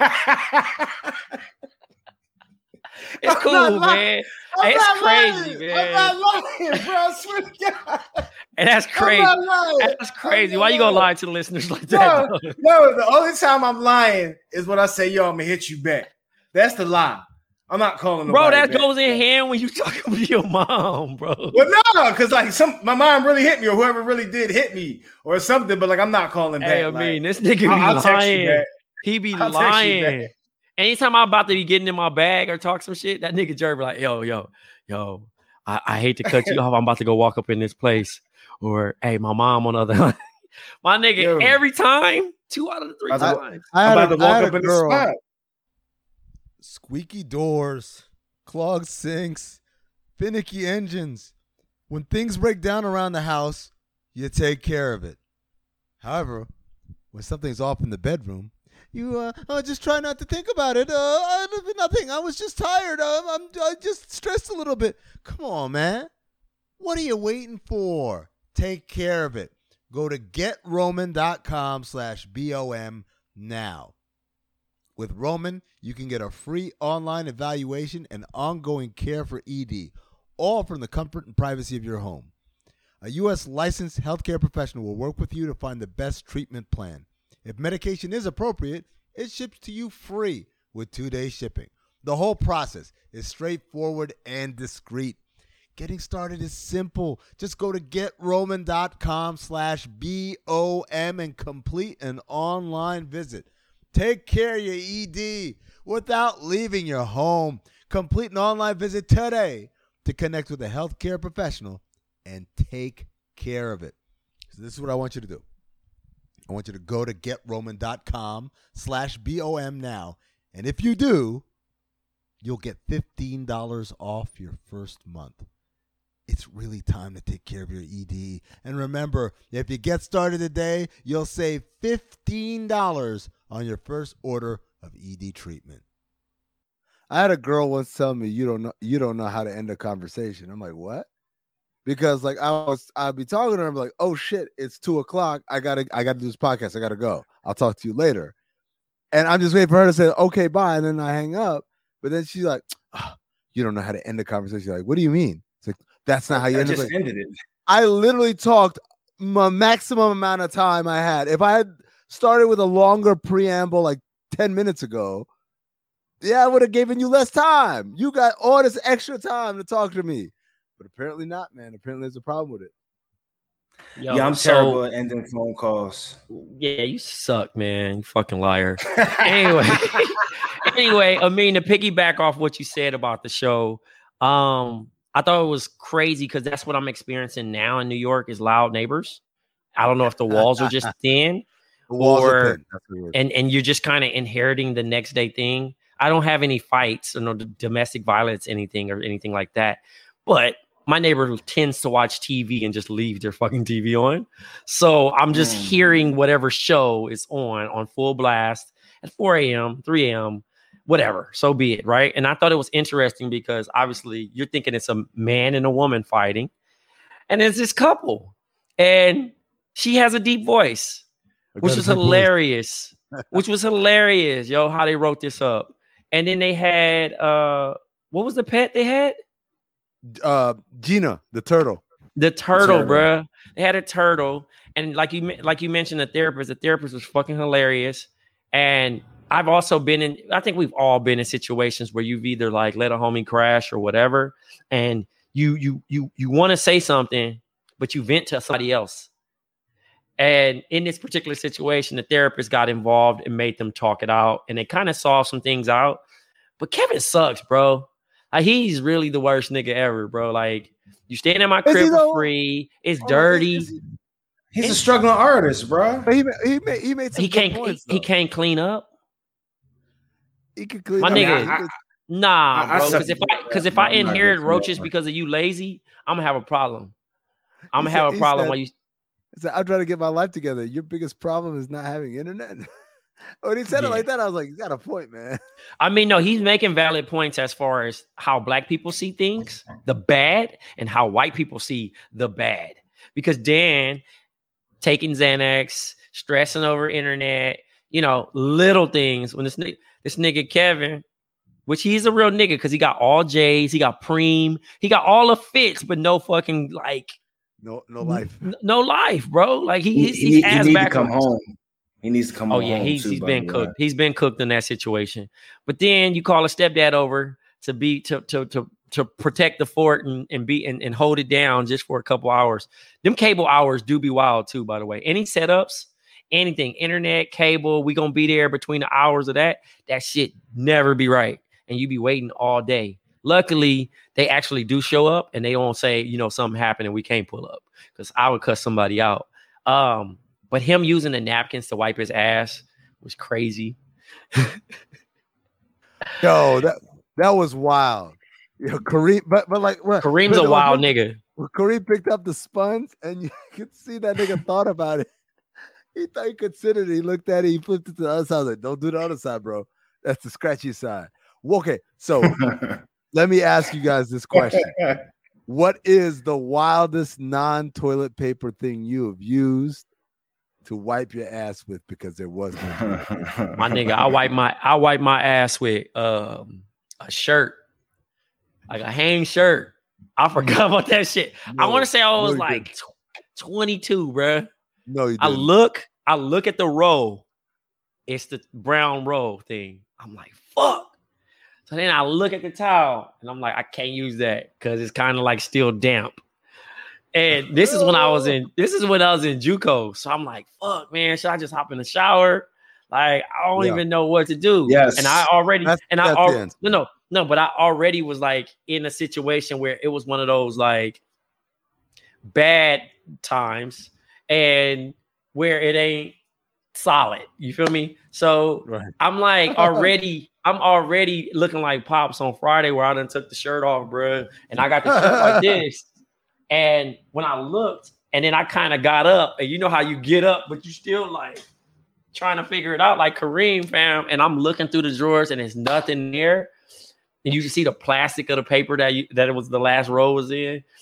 It's I'm cool, not lying. man. I'm It's not crazy, lying. man. I'm not lying, bro. I swear to God. And that's crazy. I'm not lying. That's crazy. I'm Why not you gonna lying. lie to the listeners like that? No, though? no, the only time I'm lying is when I say, yo, I'm gonna hit you back. That's the lie. I'm not calling Bro, nobody that back. goes in hand when you talking to your mom, bro. Well, no, because like some my mom really hit me, or whoever really did hit me, or something. But like, I'm not calling back. Hey, I like, mean, this nigga be I'll, I'll text you lying. back. He be I'll text you lying. back. Anytime I'm about to be getting in my bag or talk some shit, that nigga Jerry be like, yo, yo, yo, I, I hate to cut you off. I'm about to go walk up in this place. Or, hey, my mom on the other line. My nigga, Yo. every time, two out of the three I thought- times. I I'm had, about a, to I walk had up a in the girl. spot. Squeaky doors, clogged sinks, finicky engines. When things break down around the house, you take care of it. However, when something's off in the bedroom, you uh, uh just try not to think about it. Uh, I, nothing. I was just tired. Uh, I'm I just stressed a little bit. Come on, man. What are you waiting for? Take care of it. Go to getroman.com slash BOM now. With Roman, you can get a free online evaluation and ongoing care for E D, all from the comfort and privacy of your home. A U S licensed healthcare professional will work with you to find the best treatment plan. If medication is appropriate, it ships to you free with two-day shipping. The whole process is straightforward and discreet. Getting started is simple. Just go to getroman.com slash BOM and complete an online visit. Take care of your E D without leaving your home. Complete an online visit today to connect with a healthcare professional and take care of it. So this is what I want you to do. I want you to go to getroman.com slash BOM now. And if you do, you'll get fifteen dollars off your first month. It's really time to take care of your E D. And remember, if you get started today, you'll save fifteen dollars on your first order of E D treatment. I had a girl once tell me, you don't know, you don't know how to end a conversation. I'm like, what? because like I was, I'd be talking to her, I'm like, oh shit, it's two o'clock. I gotta, I gotta do this podcast. I gotta go. I'll talk to you later. And I'm just waiting for her to say, okay, bye. And then I hang up. But then she's like, oh, you don't know how to end the conversation. Like, what do you mean? It's like, that's not how you I end just it. ended it. I literally talked my maximum amount of time I had. If I had started with a longer preamble like ten minutes ago, yeah, I would have given you less time. You got all this extra time to talk to me. But apparently not, man. Apparently there's a problem with it. Yo, Yeah, I'm so, terrible at ending phone calls. Yeah, you suck, man. You fucking liar. Anyway, anyway, I mean, to piggyback off what you said about the show, um, I thought it was crazy because that's what I'm experiencing now in New York is loud neighbors. I don't know if the walls are just thin or and, and you're just kind of inheriting the next day thing. I don't have any fights or no domestic violence, anything or anything like that. But my neighbor tends to watch T V and just leave their fucking T V on. So I'm just mm. hearing whatever show is on on full blast at four a.m., three a.m., whatever. So be it, right? And I thought it was interesting because obviously you're thinking it's a man and a woman fighting. And it's this couple. And she has a deep voice, which was hilarious. which was hilarious, yo, how they wrote this up. And then they had, uh, what was the pet they had? Uh, Gina, the turtle. The turtle, the turtle. Bruh. They had a turtle. And like you like you mentioned, the therapist, the therapist was fucking hilarious. And I've also been in, I think we've all been in situations where you've either like let a homie crash or whatever. And you you you you want to say something, but you vent to somebody else. And in this particular situation, the therapist got involved and made them talk it out. And they kind of solved some things out. But Kevin sucks, bro. Like, he's really the worst nigga ever, bro. Like, you staying in my crib for free. It's oh, dirty. He, he's it's, a struggling artist, bro. But he he made he made some he can't points, he, he can't clean up. He could clean my up. nigga. I, I, nah, I, bro. Because if I because if I inherit roaches because of you lazy, I'm gonna have a problem. I'm gonna have a problem when you. He said, I'm trying to get my life together. Your biggest problem is not having internet. When he said yeah. it like that, I was like, you got a point, man. I mean, no, he's making valid points as far as how black people see things, the bad, and how white people see the bad. Because Dan taking Xanax, stressing over internet, you know, little things. When this nigga, this nigga Kevin, which he's a real nigga because he got all J's, he got Preem, he got all the fits, but no fucking like no no life, n- no life, bro. Like he, he's, he, he's he, ass he back to come home. He needs to come oh, home. Oh yeah, he's too, he's been cooked. Way. He's been cooked in that situation. But then you call a stepdad over to be to to to to protect the fort and, and be and, and hold it down just for a couple hours. Them cable hours do be wild too, by the way. Any setups, anything, internet, cable, we gonna be there between the hours of that. That shit never be right. And you be waiting all day. Luckily, they actually do show up and they don't say, you know, something happened and we can't pull up. Because I would cut somebody out. Um, but him using the napkins to wipe his ass was crazy. Yo, that that was wild. Yo, Kareem, but but like what, Kareem's but, a wild when, nigga. When Kareem picked up the sponge and you could see that nigga thought about it. He thought he considered it. He looked at it, he flipped it to the other side. I was like, don't do the other side, bro. That's the scratchy side. Well, okay, so let me ask you guys this question. What is the wildest non-toilet paper thing you have used to wipe your ass with because there was no my nigga, I wipe my I wipe my ass with um a shirt. Like a hang shirt. I forgot about that shit. No, I want to say I was no, like didn't. twenty-two, bro. No, you didn't. I look, I look at the roll. It's the brown roll thing. I'm like, fuck. So then I look at the towel and I'm like, I can't use that because it's kind of like still damp. And this is when I was in, this is when I was in JUCO. So I'm like, fuck, man, should I just hop in the shower? Like, I don't yeah. even know what to do. Yes. And I already, that's, and I already, no, no, no, but I already was like in a situation where it was one of those like bad times and where it ain't solid. You feel me? So right. I'm like already, I'm already looking like Pops on Friday where I done took the shirt off, bro. And I got the shirt like this. And when I looked and then I kind of got up and you know how you get up, but you still like trying to figure it out like Kareem, fam. And I'm looking through the drawers and there's nothing there. And you can see the plastic of the paper that you, that it was the last row was in.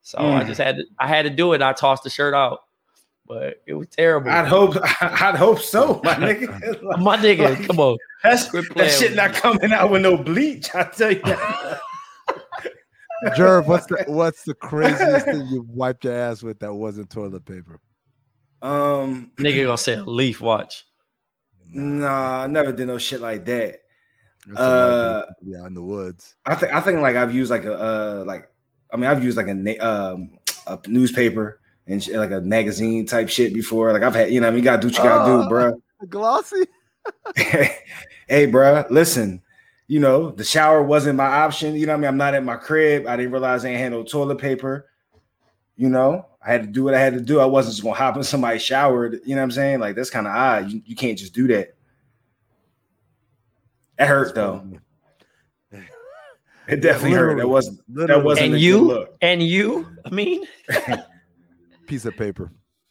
So Mm. I just had to, I had to do it. I tossed the shirt out, but it was terrible. I'd hope, I'd hope so, my nigga. Like, My nigga, like, come on. That's Quit that playing shit with not me. coming out with no bleach. I tell you that. Jerv, what's the what's the craziest thing you wiped your ass with that wasn't toilet paper? Um, Nigga gonna say a leaf. Watch. nah, I never did no shit like that. That's Uh, a yeah, in the woods. I think I think like I've used like a uh like I mean I've used like a na- um a newspaper and shit, like a magazine type shit before. Like I've had, you know, I mean, you gotta do what you gotta Oh. do, bro. Glossy. Hey, bro, listen. You know, the shower wasn't my option. You know what I mean? I'm not at my crib. I didn't realize I ain't had no toilet paper. You know, I had to do what I had to do. I wasn't just gonna hop in somebody's shower. You know what I'm saying? Like that's kind of odd. You, you can't just do that. It hurt though. It definitely hurt. That wasn't Literally. that wasn't And a you, good look. and you, I mean, Piece of paper.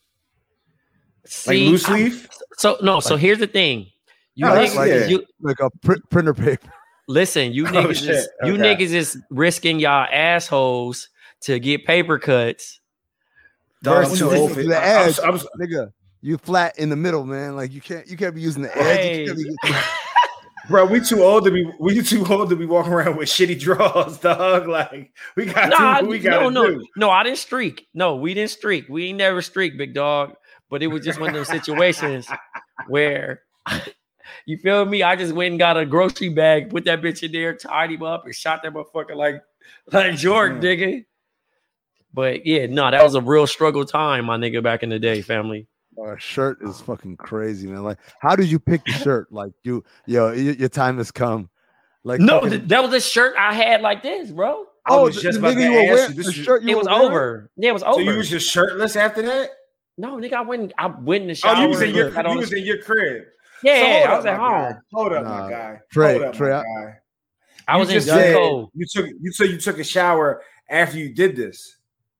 Like see, loose I'm- leaf. So no, so here's the thing. You No, niggas, that's- yeah. you Like a pr- printer paper. listen. You Oh, niggas, shit. is, you Okay. niggas is risking y'all assholes to get paper cuts. Dog, I'm Versus too this old is for the I- I'm- edge. I'm- Nigga, you flat in the middle, man. Like you can't you can't be using the edge. Hey. You can't be, Bro, we too old to be we too old to be walking around with shitty draws, dog. Like we got Nah, to do what we gotta no, no, do. no. I didn't streak. No, we didn't streak. We ain't never streak, big dog. But it was just one of those situations where you feel me? I just went and got a grocery bag, put that bitch in there, tied him up, and shot that motherfucker like like Jordan, Mm. nigga. But yeah, no, that was a real struggle time, my nigga, back in the day, family. our shirt is fucking crazy, man. Like, how did you pick the shirt? Like, you, yo, y- your time has come. Like, No, fucking- th- that was a shirt I had like this, bro. I oh, was the, just the about nigga to you were ask wearing, you, this the is- shirt you It were was wearing? over. Yeah, it was So over. you was just shirtless after that? no, nigga, I went. I went in the shower. Oh, you was in your had on you a- was in your crib. yeah, So hold I up, was at my guy. home. Hold up, Nah, my guy. Trey, Hold up, Trey, my I- guy. I You was in just said Jimco, you took you so you took a shower after you did this.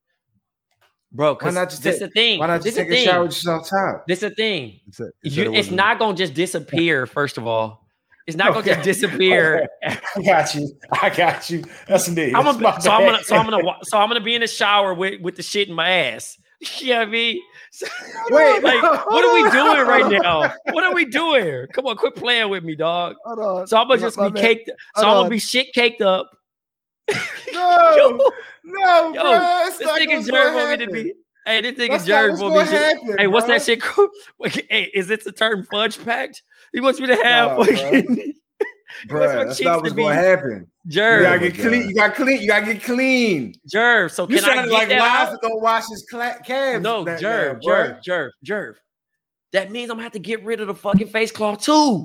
bro. Why Cause not just this take, the thing. why not This just the take a thing. shower just on top? This the thing. It's, a, it said You, it it's wasn't- not gonna just disappear. First of all, it's not gonna Okay. just disappear. I got you. I got you. That's me. I'm That's gonna, my so I'm bad. gonna, so I'm gonna, wa- so I'm gonna be in the shower with with the shit in my ass. You know what I mean? So- Wait, like, no, what are we hold on. doing right now? What are we doing? Come on, quit playing with me, dog. Hold on. So I'm gonna My- just my be man. caked. So Hold I'm gonna on. be shit caked up. No, Yo, no, yo, bro. That's this not nigga what's Jerv gonna want me to happen. be. Hey, this nigga That's not Jerv what's want me gonna to. happen, Hey, what's bro. that shit called? Wait, hey, is it the term fudge packed? He wants me to have. Nah, fucking- Bro, What's my that's cheeks not to what's be? gonna happen. You gotta Jerv, get God. clean. You got clean. You gotta get clean. Jerv. So You can I sounded get like that Lies out? to go wash his cla- calves. No, back Jerv, there, Jerv, Jerv, Jerv. That means I'm gonna have to get rid of the fucking face cloth too.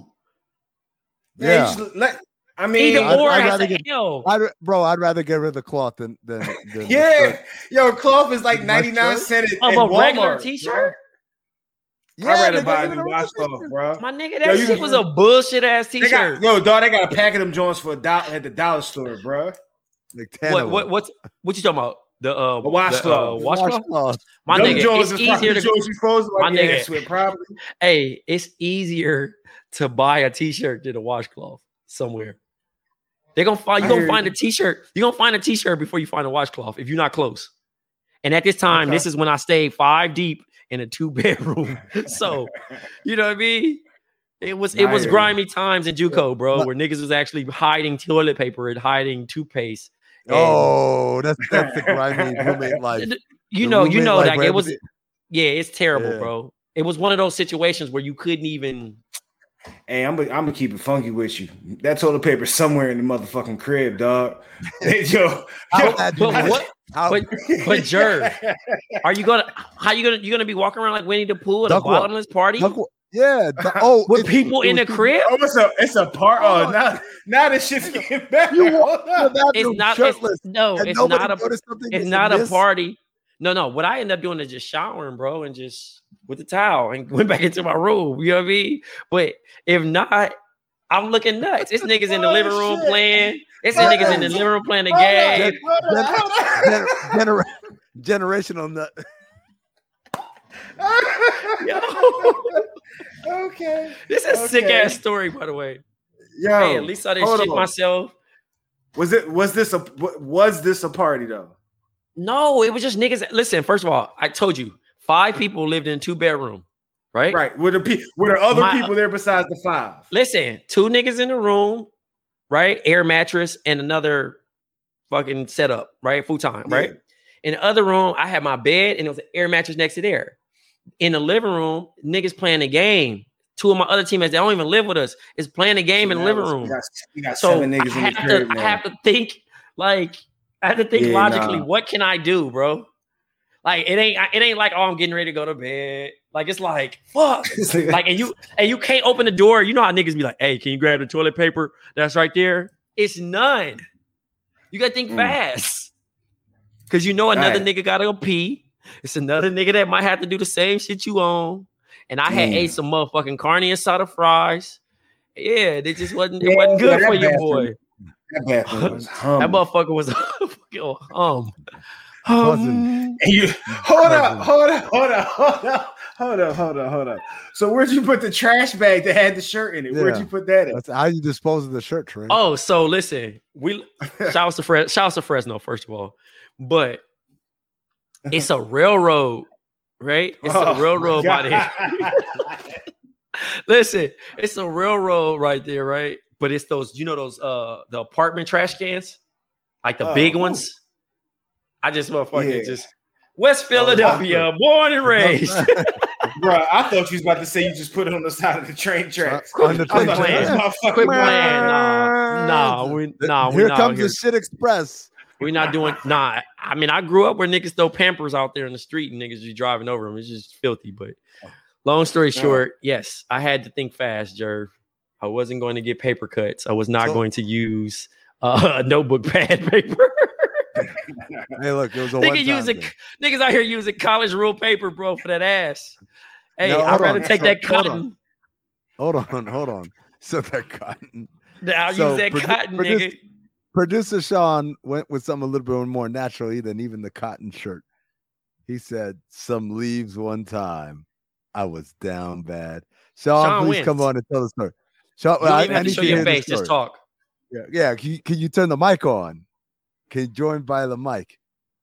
Yeah, Yeah. you just let. I mean, Either I'd- or I'd has rather to get- hell. I'd, bro, I'd rather get rid of the cloth than than, than the yeah, shirt. yo, cloth is like My ninety nine shirt? cents at, Of at a Walmart, regular bro. t-shirt? I'd rather nigga, buy a even new a washcloth, regular- bro. My nigga, Yo, that you- shit was a bullshit ass They t-shirt. got, yo, dog, they got a pack of them joints for a dollar at the dollar store, bro. Like ten What of what them. what's what you talking about? The uh A washcloth. the, uh, washcloth? Washcloth. My Them nigga, joints it's is probably easier the to joints you supposed to My wipe your nigga. ass with, probably. hey, it's easier to buy a t-shirt than a washcloth somewhere. They're gonna find you I gonna hear find you. a t-shirt. You're gonna find a t-shirt before you find a washcloth if you're not close. And at this time, Okay. this is when I stayed five deep in a two bedroom. So you know what I mean? It was it I was hear you. grimy times in JUCO, bro, But- where niggas was actually hiding toilet paper and hiding toothpaste. And Oh, that's that's the grimy roommate life. you The know, you roommate know, life like where it was everything- yeah, it's terrible, Yeah. bro. It was one of those situations where you couldn't even Hey, I'm gonna I'm gonna keep it funky with you. That toilet paper somewhere in the motherfucking crib, dog. Hey, yo, How yo, bad you but want it? what How- but but Jerv, are you gonna how you gonna you gonna be walking around like Winnie the Pooh at a Duck walk. bottomless party Duck- yeah. the- oh, with it- people it in the was- crib? Oh, it's a it's a part. Oh, Oh. now now this shit's getting better. You Hold walk in the up. bathroom It's not shirtless, it's, no, and it's nobody not a noticed something it's is not a amiss? party. No, no. What I end up doing is just showering, bro, and just with the towel and went back into my room. You know what I mean? But if not, I'm looking nuts. This niggas in the Oh, living room shit. playing. It's Hold niggas in the on. living room playing the Hold on, game. hold on, hold Gener- gener- generational nut. on. Okay. This is a sick Okay. ass story, by the way. Yo, Hey, at least I didn't hold shit on. myself. Was it was this a was this a party though? No, it was just niggas. Listen, first of all, I told you five people lived in two bedroom, right? Right. Were the pe- were there other My- people there besides the five? Listen, two niggas in the room, right? Air mattress and another fucking setup, right? Futon, right? Yeah. In the other room, I had my bed and it was an air mattress next to there. In the living room, niggas playing the game. Two of my other teammates that don't even live with us is playing the game So in the now living it's- room. You got, you got So seven I niggas in have, the to, crib I now. have to think like I have to think Yeah, logically. nah. What can I do, bro? Like it ain't it ain't like, oh, I'm getting ready to go to bed. Like it's like fuck. Like and you and you can't open the door. You know how niggas be like, hey, can you grab the toilet paper that's right there? It's none. You gotta think Mm. fast. Cause you know another Right. nigga gotta go pee. It's another nigga that might have to do the same shit you own. And I had Mm. ate some motherfucking carne asada fries. Yeah, they just wasn't it Yeah, wasn't good that for your bathroom- boy. That bathroom was That humming. motherfucker was fucking um. Buzzing. um And you hold up, Buzzing. hold up, hold up, hold up, hold up, hold up, hold up. So where'd you put the trash bag that had the shirt in it? Where'd Yeah. you put that in? That's how you dispose of the shirt, Trey. Oh, so listen, we shouts to Fres, shouts to Fresno, first of all, but it's a railroad, right? It's Oh, a railroad my by there. God. Listen, it's a railroad right there, right? But it's those, you know, those uh the apartment trash cans, like the Oh, big ooh. ones. I just motherfucking Yeah. just West Philadelphia, born and raised. Bro, I thought you was about to say you just put it on the side of the train tracks. Uh, on the I train thought tracks. that was my Quit fucking playing, mind. nah, nah, we nah, we Here not comes here. the shit express. We're not doing nah. I mean, I grew up where niggas throw Pampers out there in the street and niggas just driving over them. It's just filthy. But long story short, yes, I had to think fast, Jerv. I wasn't going to get paper cuts. I was not So- going to use uh, notebook pad paper. Hey, look, it was a Nigga one-time using thing. niggas out here using college rule paper, bro, for that ass. Hey, No, I'd hold rather on. take So- that hold cotton. Hold on, hold on. So that cotton. I'll So use that produ- cotton, produce- nigga. Producer Sean went with something a little bit more naturally than even the cotton shirt. He said, "Some leaves one time, I was down bad." Sean, Sean please wins. come on and tell the story. Sean, You don't I, even I have to need show to your hear this face. Just story. talk. Yeah, yeah. Can you, can you turn the mic on? Can you join by the mic?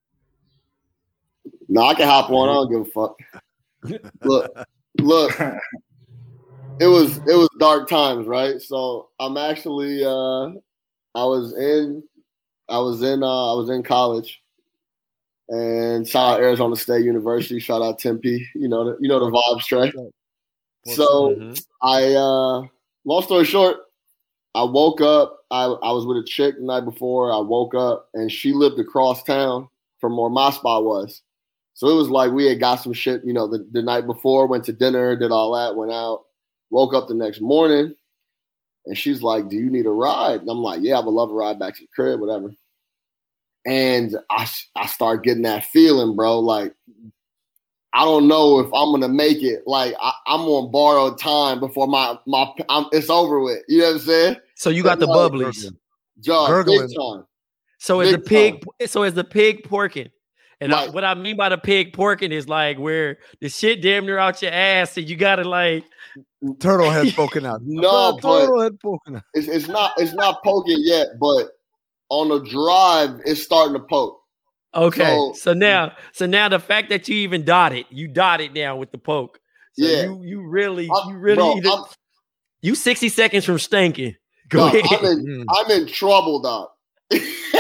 No, I can hop on. I don't give a fuck. Look, look. It was it was dark times, right? So I'm actually uh I was in I was in uh I was in college, and shout out Arizona State University, shout out Tempe, you know the you know the vibes, Trey. So Mhm. I uh long story short, I woke up, I, I was with a chick the night before. I woke up and she lived across town from where my spot was. So it was like we had got some shit, you know, the, the night before, went to dinner, did all that, went out, woke up the next morning, and she's like, "Do you need a ride?" And I'm like, "Yeah, I would love a ride back to the crib, whatever." And I, I start getting that feeling, bro, like, I don't know if I'm gonna make it. Like I, I'm on borrowed time before my my I'm, it's over with. You know what I'm saying? So you got the Like, bubblies. Job, Gurgling. big time. So is the Big pig? So is the pig porking? And I, Like- what I mean by the pig porking is like where the shit damn near out your ass, and you gotta like. Turtle head poking out. No, turtle but head poking out. it's it's not it's not poking yet. But on the drive, it's starting to poke. Okay, so, So- now, so now the fact that you even dotted, you dotted now with the poke. So Yeah. you you really I'm- you really bro, either, I'm- you sixty seconds from stinking. Go Dog, ahead. I'm in, Mm. I'm in trouble, dog. You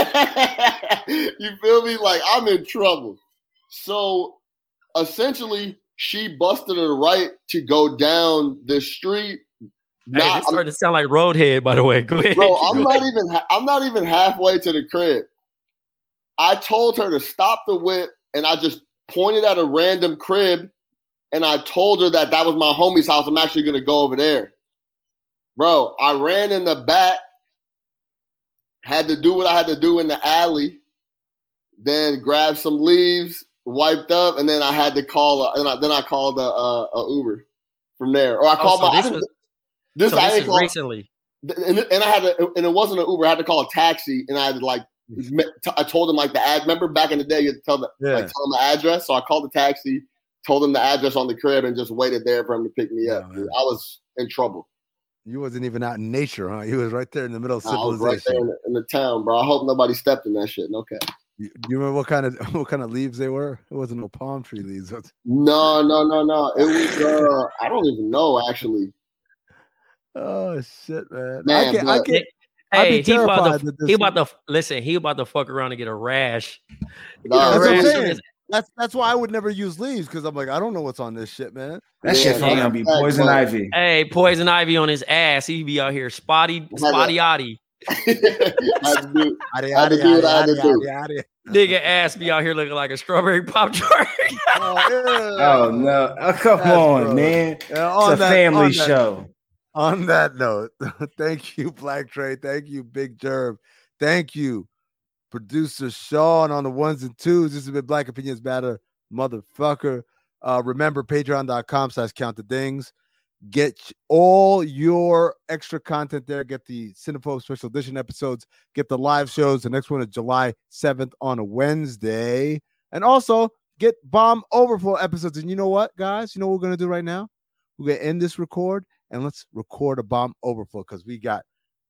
feel me? Like I'm in trouble. So essentially, she busted her right to go down the street. Hey, Not, this starting to sound like Roadhead, by the way. Go ahead. bro, I'm not even ha- I'm not even halfway to the crib. I told her to stop the whip, and I just pointed at a random crib, and I told her that that was my homie's house. I'm actually gonna go over there. Bro, I ran in the back, had to do what I had to do in the alley, then grabbed some leaves, wiped up, and then I had to call. A, and I, then I called a, a, a Uber from there, or I Oh, called so my. this I didn't- was- this so I this didn't is call, recently. and, and I had to, and it wasn't an Uber. I had to call a taxi, and I had to like. I told him like the ad. Remember back in the day, you had to tell the Yeah. like tell him the address. So I called the taxi, told him the address on the crib, and just waited there for him to pick me Yeah, up. man. I was in trouble. You wasn't even out in nature, huh? You was right there in the middle of I was civilization. right there in the, in the town, bro. I hope nobody stepped in that shit. Okay. You, you remember what kind of what kind of leaves they were? It wasn't no palm tree leaves. No, no, no, no. It was. Uh, I don't even know actually. Oh shit, man! Man, I can't. but- I can't. I'd Hey, be he about terrified to that this- he about to listen. He about to fuck around and get a rash. Nah, That's what I'm man, saying. That's that's why I would never use leaves because I'm like I don't know what's on this shit, man. That Yeah, shit no, gonna be that's poison fun. ivy. Hey, poison ivy on his ass. He be out here spotty, spotty oddy. I had to do. Adi, I had to do what I had to do. adi, adi. Nigga ass be out here looking like a strawberry pop tart. Oh, Oh no! Oh, come That's on, gross. man! Yeah, It's on a that- family on that- show. On that note, thank you, Black Trey. Thank you, Big Jerv. Thank you, producer Sean on the ones and twos. This has been Black Opinions Matter, motherfucker. Uh, remember, patreon.com slash count the dings. Get all your extra content there. Get the Cinephobe special edition episodes. Get the live shows. The next one is July seventh on a Wednesday. And also get Bomb Overflow episodes. And you know what, guys? You know what we're going to do right now? We're going to end this record and let's record a Bomb Overflow because we got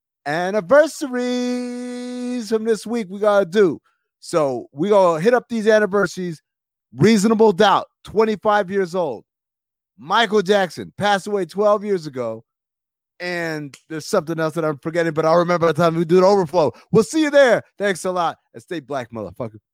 anniversaries from this week we got to do. So we going to hit up these anniversaries. Reasonable Doubt, twenty-five years old. Michael Jackson passed away twelve years ago. And there's something else that I'm forgetting, but I'll remember by the time we do the overflow. We'll see you there. Thanks a lot. And stay black, motherfucker.